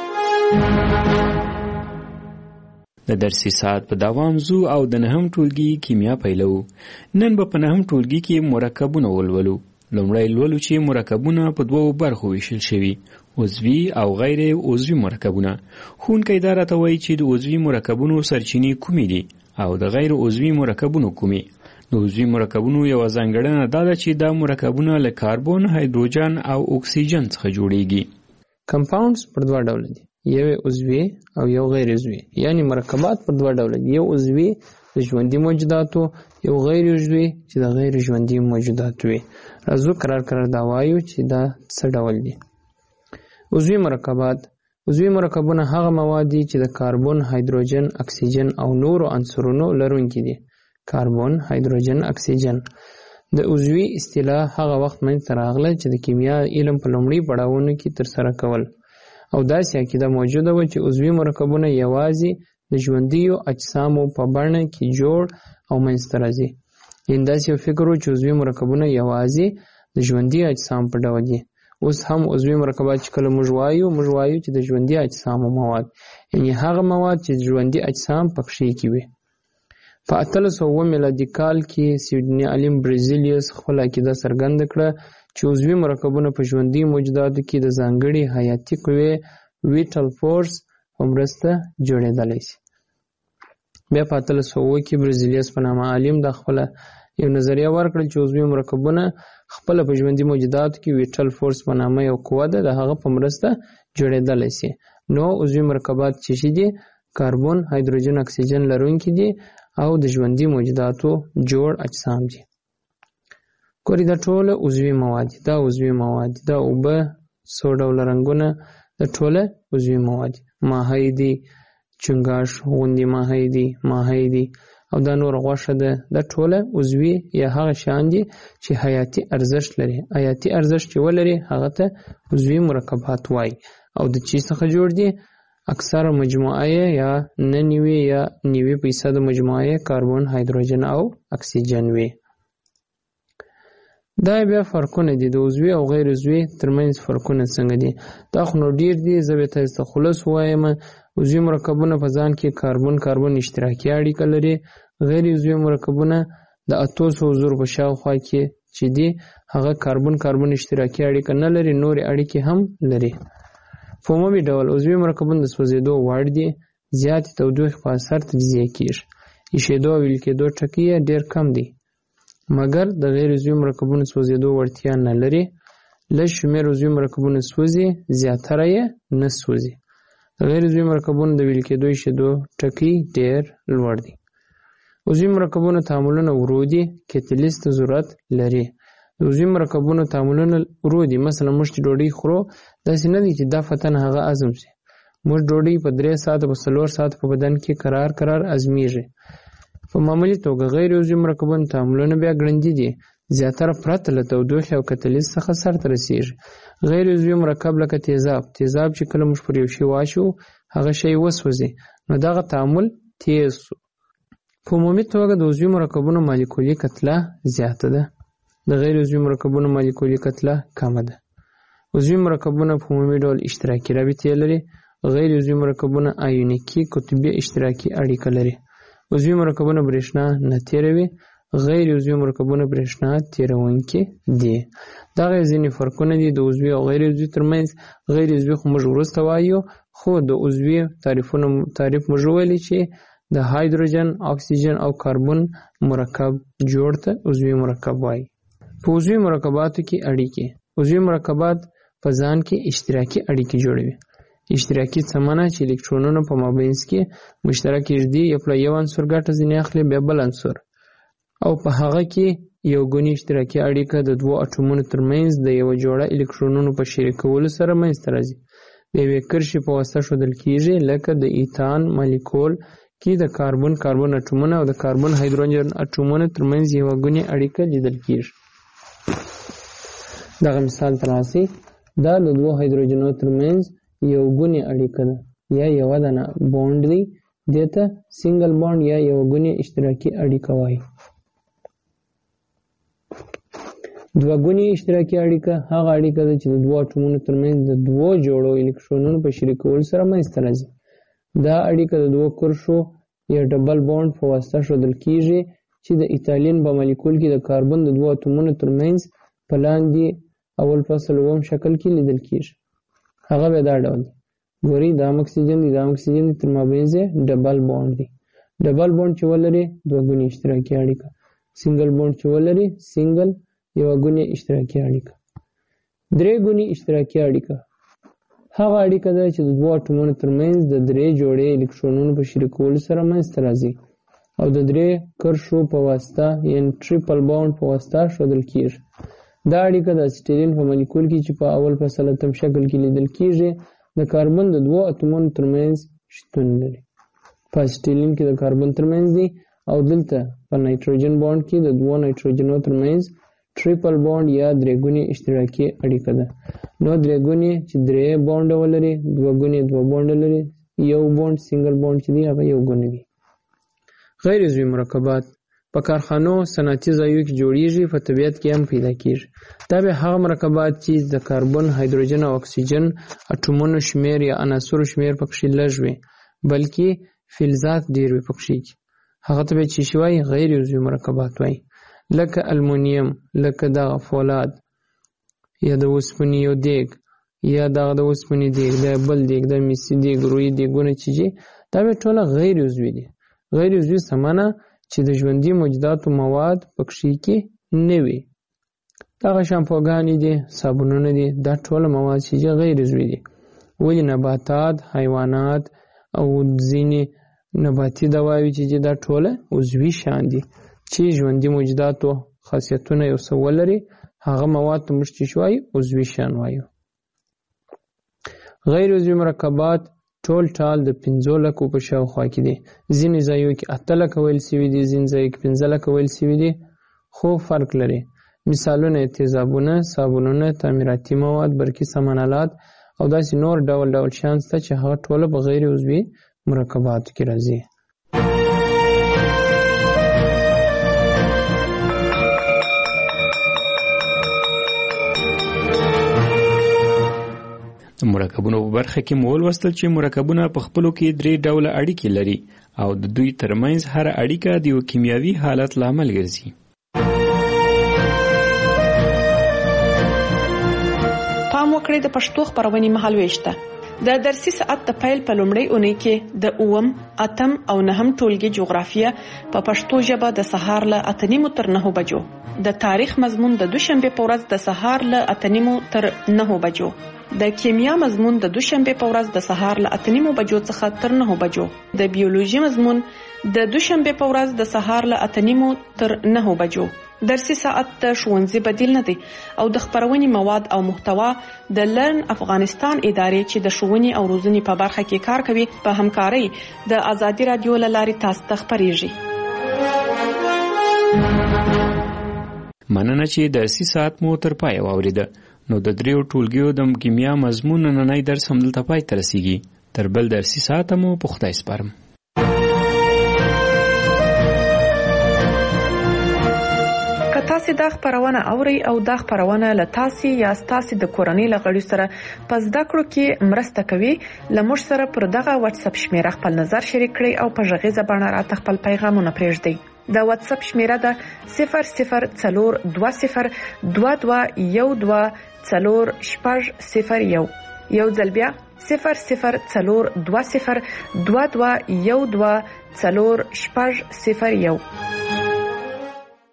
د درسي ساعت په دوام زو او د 9 ټولګي کیمیا پیلو. نن به په 9 ټولګي کې مرکبونه ولولو. لومړی لولو چې مرکبونه په دوو برخو ویشل شوي، عضوي او غیر عضوي مرکبونه. ښوونکی دا راته وایي چې د عضوي مرکبونو سرچینې کومې دي او د غیر عضوي مرکبونو کومې. د عضوي مرکبونو یوه ځانګړنه دا ده چې دا مرکبونه له کاربن، هایدروجن او اکسیجن څخه جوړیږي. کمپاونډز پر دوه ډوله دي، یو عضوي او یو غیر عضوي. یعنی مرکبات پر دوه ډوله دي، یو عضوي د ژوندي موجوداتو، یو غیر عضوي چې د غیر ژوندي موجوداتو وي. راځو قرار دا وایو چې دا څه ډول دي. عضوي مرکبات. عضوي مرکبونه هغه مواد دي چې د کاربن، هایدروجن، اکسیجن او نورو عنصرونو لرونکي دي. کاربن، هایدروجن، اکسیجن. د عضوي اصطلاح هغه وخت منځته راغله چې د کیمیا علم په لومړي پړاوونو کې ترسره کول. او داسې عقیده موجوده وه چې عضوي مرکبونه یوازې د ژوندیو اجسامو په بڼه کې جوړ او منځته راځي. یعنې داسې یو فکر و چې عضوي مرکبونه یوازې د ژوندي اجسامو په ډول دي. اوس هم عضوي مرکبات چې کله موږ وایو چې د ژوندي اجسامو مواد، یعنې هغه مواد چې ژوندي اجسام پکښې کې وي. په 1809 میلادي کال کې سویډني عالم برزیلیوس خپل عقیده څرګنده کړه چې عضوي مرکبونه په ژوندي موجوداتو کې د ځانګړي حیاتي قوې ویټل فورس په مرسته جوړېدلی شي. بیا په 1800 کې برزیلیوس په نامه عالم دا خپله یو نظریه ورکړه چې عضوي مرکبونه خپله په ژوندي موجوداتو کې ویټل فورس په نامه یو قوه ده، د هغه په مرسته جوړېدلی شي. نو عضوي مرکبات چې شي دي کاربن، هایدروجن، اکسیجن لرونکي دي او د ژوندي موجوداتو جوړ اجسام دي. ګورئ دا ټوله عضوي مواد دي، دا عضوي مواد دي، دا اوبه، څو ډوله رنګونه، دا ټوله عضوي مواد دي. ماهی دي، چنګاښ غوندې ماهی دي او دا نور غوښه ده. دا ټوله عضوي یا هغه شیان دي چې حیاتي ارزښت لري. حیاتي ارزښت چې ولري هغه ته عضوي مرکبات وایي. او د چی څخه جوړ دي؟ اکثره مجموعه یا 90 یا 90% مجموعه کاربن، هایدروجن او اکسیجن وي. دا بیا فرقونه دي د عضوي او غیر عضوي ترمنځ. فرقونه څنګه دي؟ دا خو نو ډیر دي، زه به تاسو ته خلاص وایم. عضوي مرکبونه په ځان کې کاربن اشتراکي اړیکه لري. غیر عضوي مرکبونه د 800 زره په شاوخوا کې چې دي هغه کاربن اشتراکي اړیکه نه لري، نورې اړیکې هم لري. په عمومي ډول عضوي مرکبونه د سوځېدو وړ دي، زیاتې تودوخې په اثر تجزیه کیږي. ایشېدو او ویلې کېدو ټکي یې ډېر کم دي. مګر د غیر عضوي مرکبونو سوځېدو وړتیا نه لري. لږ شمېر عضوي مرکبونه سوځي، زیاتره یې نه سوځي. غیر عضوي مرکبونو د ویل کېدو شیدو ټکي ډېر لوړ دي. عضوي مرکبونو تعاملونه ورو دي، کتلیز ته ضرورت لري. د عضوي مرکبونو تعاملونه ورو دي، مثلا موږ چې ډوډۍ خورو داسې نه دي چې دا فتن هغه هضم شي. موږ ډوډۍ په 3 ساعته په 4 ساعته په بدن کې قرار هضمېږي. په معمولي توګه غیر عضوي مرکبونو تعاملونه بیا ګړندي دي، زیاتره پرته له تودوخې او کتلیز څخه سرته رسیږي. غیر عضوي مرکب لکه تیزاب چې کله موږ پر یو شي واچو هغه شی وسوځي، نو دغه تعامل تیز شو. په عمومي توګه د عضوي مرکبونو مالیکولي کتله زیاته ده، د غیر عضوي مرکبونو مالیکولي کتله کمه ده. عضوي مرکبونه په عمومي ډول اشتراکي رابطې لري، غیر عضوي مرکبونه آیونیکي قطبي اشتراکي اړیکه لري. عضوي مرکبونه برېښنا نه تیروي، غیر عضوي مرکبونه برېښنا تیروونکي دي. دغه ځینې فرقونه دي د عضوي او غیر عضوي ترمنځ. غیر عضوي خو موږ وروسته وایو، خو د عضوي تعریف موږ ویلی چې د هایدروجن، اکسیجن او کاربن مرکب جوړ ته عضوي مرکب وایي. په عضوي مرکباتو کې اړیکې. عضوي مرکبات په ځان کې اشتراکي اړیکې جوړوي. اشتراکي څه معنی چې الکترونونه په مابینځ کې مشترک ږدي، یو عنصر ګټه ځینې اخلي بیا بل عنصر، او په هغه کې یو ګونی اشتراکي اړیکه د دوو اټومونو ترمنځ د یو جوړه الکترونونو په شریکولو سره منځته راځي. د یوې کرښې په واسطه ښودل کیږي، لکه د ایتان مالیکول کې د کاربن اټومونه او د کاربن هایدروجن اټومونو ترمنځ یو ګونی اړیکه لیدل کیږي. دغه مثال تراسي دا د دوو هایدروجنونو ترمنځ یو ګونی اړیکه ده یا یو دانه بوند دی، دته سنگل بوند یا یو ګونی اشتراکي اړیکه وایي. دوه ګونی اشتراکي اړیکه هغه اړیکه ده چې د دوو اټومونو ترمنځ د دوو جوړو الکترونونو په شریکولو سره منځته راځي. دا اړیکه د دوو کرښو یا ډبل بوند په واسطه ښودل کیږي چې د ایتالین په مالیکول کې د کاربن د دوو اټومونو ترمنځ په لاندې اول فصل اووم شکل کې لیدل کیږي. هغه به دا ډول دی. ګورئ دا اکسیجن دی، دا اکسیجن دی، تر مابینځ یې ډبل بوند دی. ډبل بوند چې ولري دوه ګونی اشتراکي اړیکه. سنگل بوند چې ولري سنگل یو ګونی اشتراکي اړیکه. درې ګونی اشتراکي اړیکه هغه اړیکه ده چې د دوو اټومونو ترمنځ د 3 جوړې الکترونونو په شریکولو سره منځته راځي او د 3 کرښو په واسطه یعنې ټریپل بوند په واسطه ښودل کیږي. دا اړیکه د اسټیرین په مالیکول کې چې په اول فصل اتم شکل کې لیدل کیږي د کاربن د دوو اتومونو ترمنځ شتون لري. په اسټیرین کې د کاربن ترمنځ دی او دلته په نایتروجن بوند کې د دوو نایتروجنونو ترمنځ ټریپل بوند یا 3 ګونی اشتراکي اړیکه ده. نو 3 ګونی چې 3 بوند ولري، 2 ګونی 2 بوند لري، یو بوند سنگل بوند چې دی هغه یو ګونی دی. غیر عضوي مرکبات په کارخانو صنعتي ځایونو کې جوړیږي، په طبیعت کې هم پیدا کیږي. دا به هغه مرکبات چې د کاربن، هایدروجن او اکسیجن اټومونو شمیر یا عناصرو شمیر پکې لږ وي، بلکې فلزات ډیر وي پکې. هغه ته به چې شوی غیر عضوي مرکبات وایي، لکه المونیم، لکه دغه فولاد یا د اوسپنې یو دیګ یا دغه د اوسپنې دیګ، د بل دیګ، د میسي دیګ، روی دیګونه چې دا به ټوله غیر عضوي دي. غیر عضوي څه معنی چې د ژوندي موجوداتو مواد پکې کې نه وي. دغه شامپوګانې دي، صابونونه دي، دا ټول مواد چې غیر عضوي دي. ولې نباتات، حیوانات او ځینې نباتي دواوې چې دا ټول عضوي شان دي چې ژوندي موجوداتو خاصیتونه یو څه ولري، هغه مواد ته موږ چې شوی عضوي شان وایو. غیر عضوي مرکبات ټول د 5 لکو په شاوخوا کې دي. ځینې ځایو کې 8 لکه ویل سوي دي، ځینې ځایو کې 15 لکه ویل سوي دي، خو فرق لري. مثالونه تیزابونه، صابونونه، تعمیراتي مواد، برقي سامانالات او داسې نور ډول ډول شیان شته چې هغه ټول په غیر عضوي مرکباتو کې راځي. د مرکبونو په برخه کې مو ولوستل چې مرکبونه په خپلو کې 3 ډوله اړیکې لري او د دوی ترمنځ هر اړیکه د یو کیمیاوي حالت لامل ګرځي. پام وکړئ د پښتو خبرونې مهالويش ته. د درسي ساعت د پیل په لومړۍ اونۍ کې د 8م، 8م او 9م ټولګي جغرافیه په پښتو ژبه د سهار له 8:30 تر 9 بجو، د تاریخ مضمون د دوشنبه په ورځ د سهار له 8:30 تر 9 بجو، د کیمیا مضمون د دوشنبه په ورځ د سهار له 8:30 بجو څخه تر 9 بجو، د بیولوژي مضمون د دوشنبه په ورځ د سهار له 8:30 تر 9 بجو. درسي ساعت د ښوونځي بدیل نه دی او د خبرونې مواد او محتوا د لرن افغانستان ادارې چې د ښوونې او روزنې په برخه کې کار کوي په همکارۍ د آزادي رادیو له لارې تاسو ته خبرېږي. مننه چې درسي ساعت مو تر پای واوریده. نو د دریو ټولګیو د کیمیا مضمون نننی درس هم دلته پای ته رسیږي. تر بل درسي ساعت مو په خدای سپارم. که تاسو دا خبرونه اورئ او دا خبرونه له تاسو یا تاسو د کورنۍ له غړي سره په زده کړو کې مرسته کوي، لمر سره پر دغه واتس اپ شمیره خپل نظر شریک کړئ او په غږیزه بڼه راته خپل پیغامونه پرېږدئ. د واتس اپ شمیره ده 004212124001. یو ځل بیا 004212124001.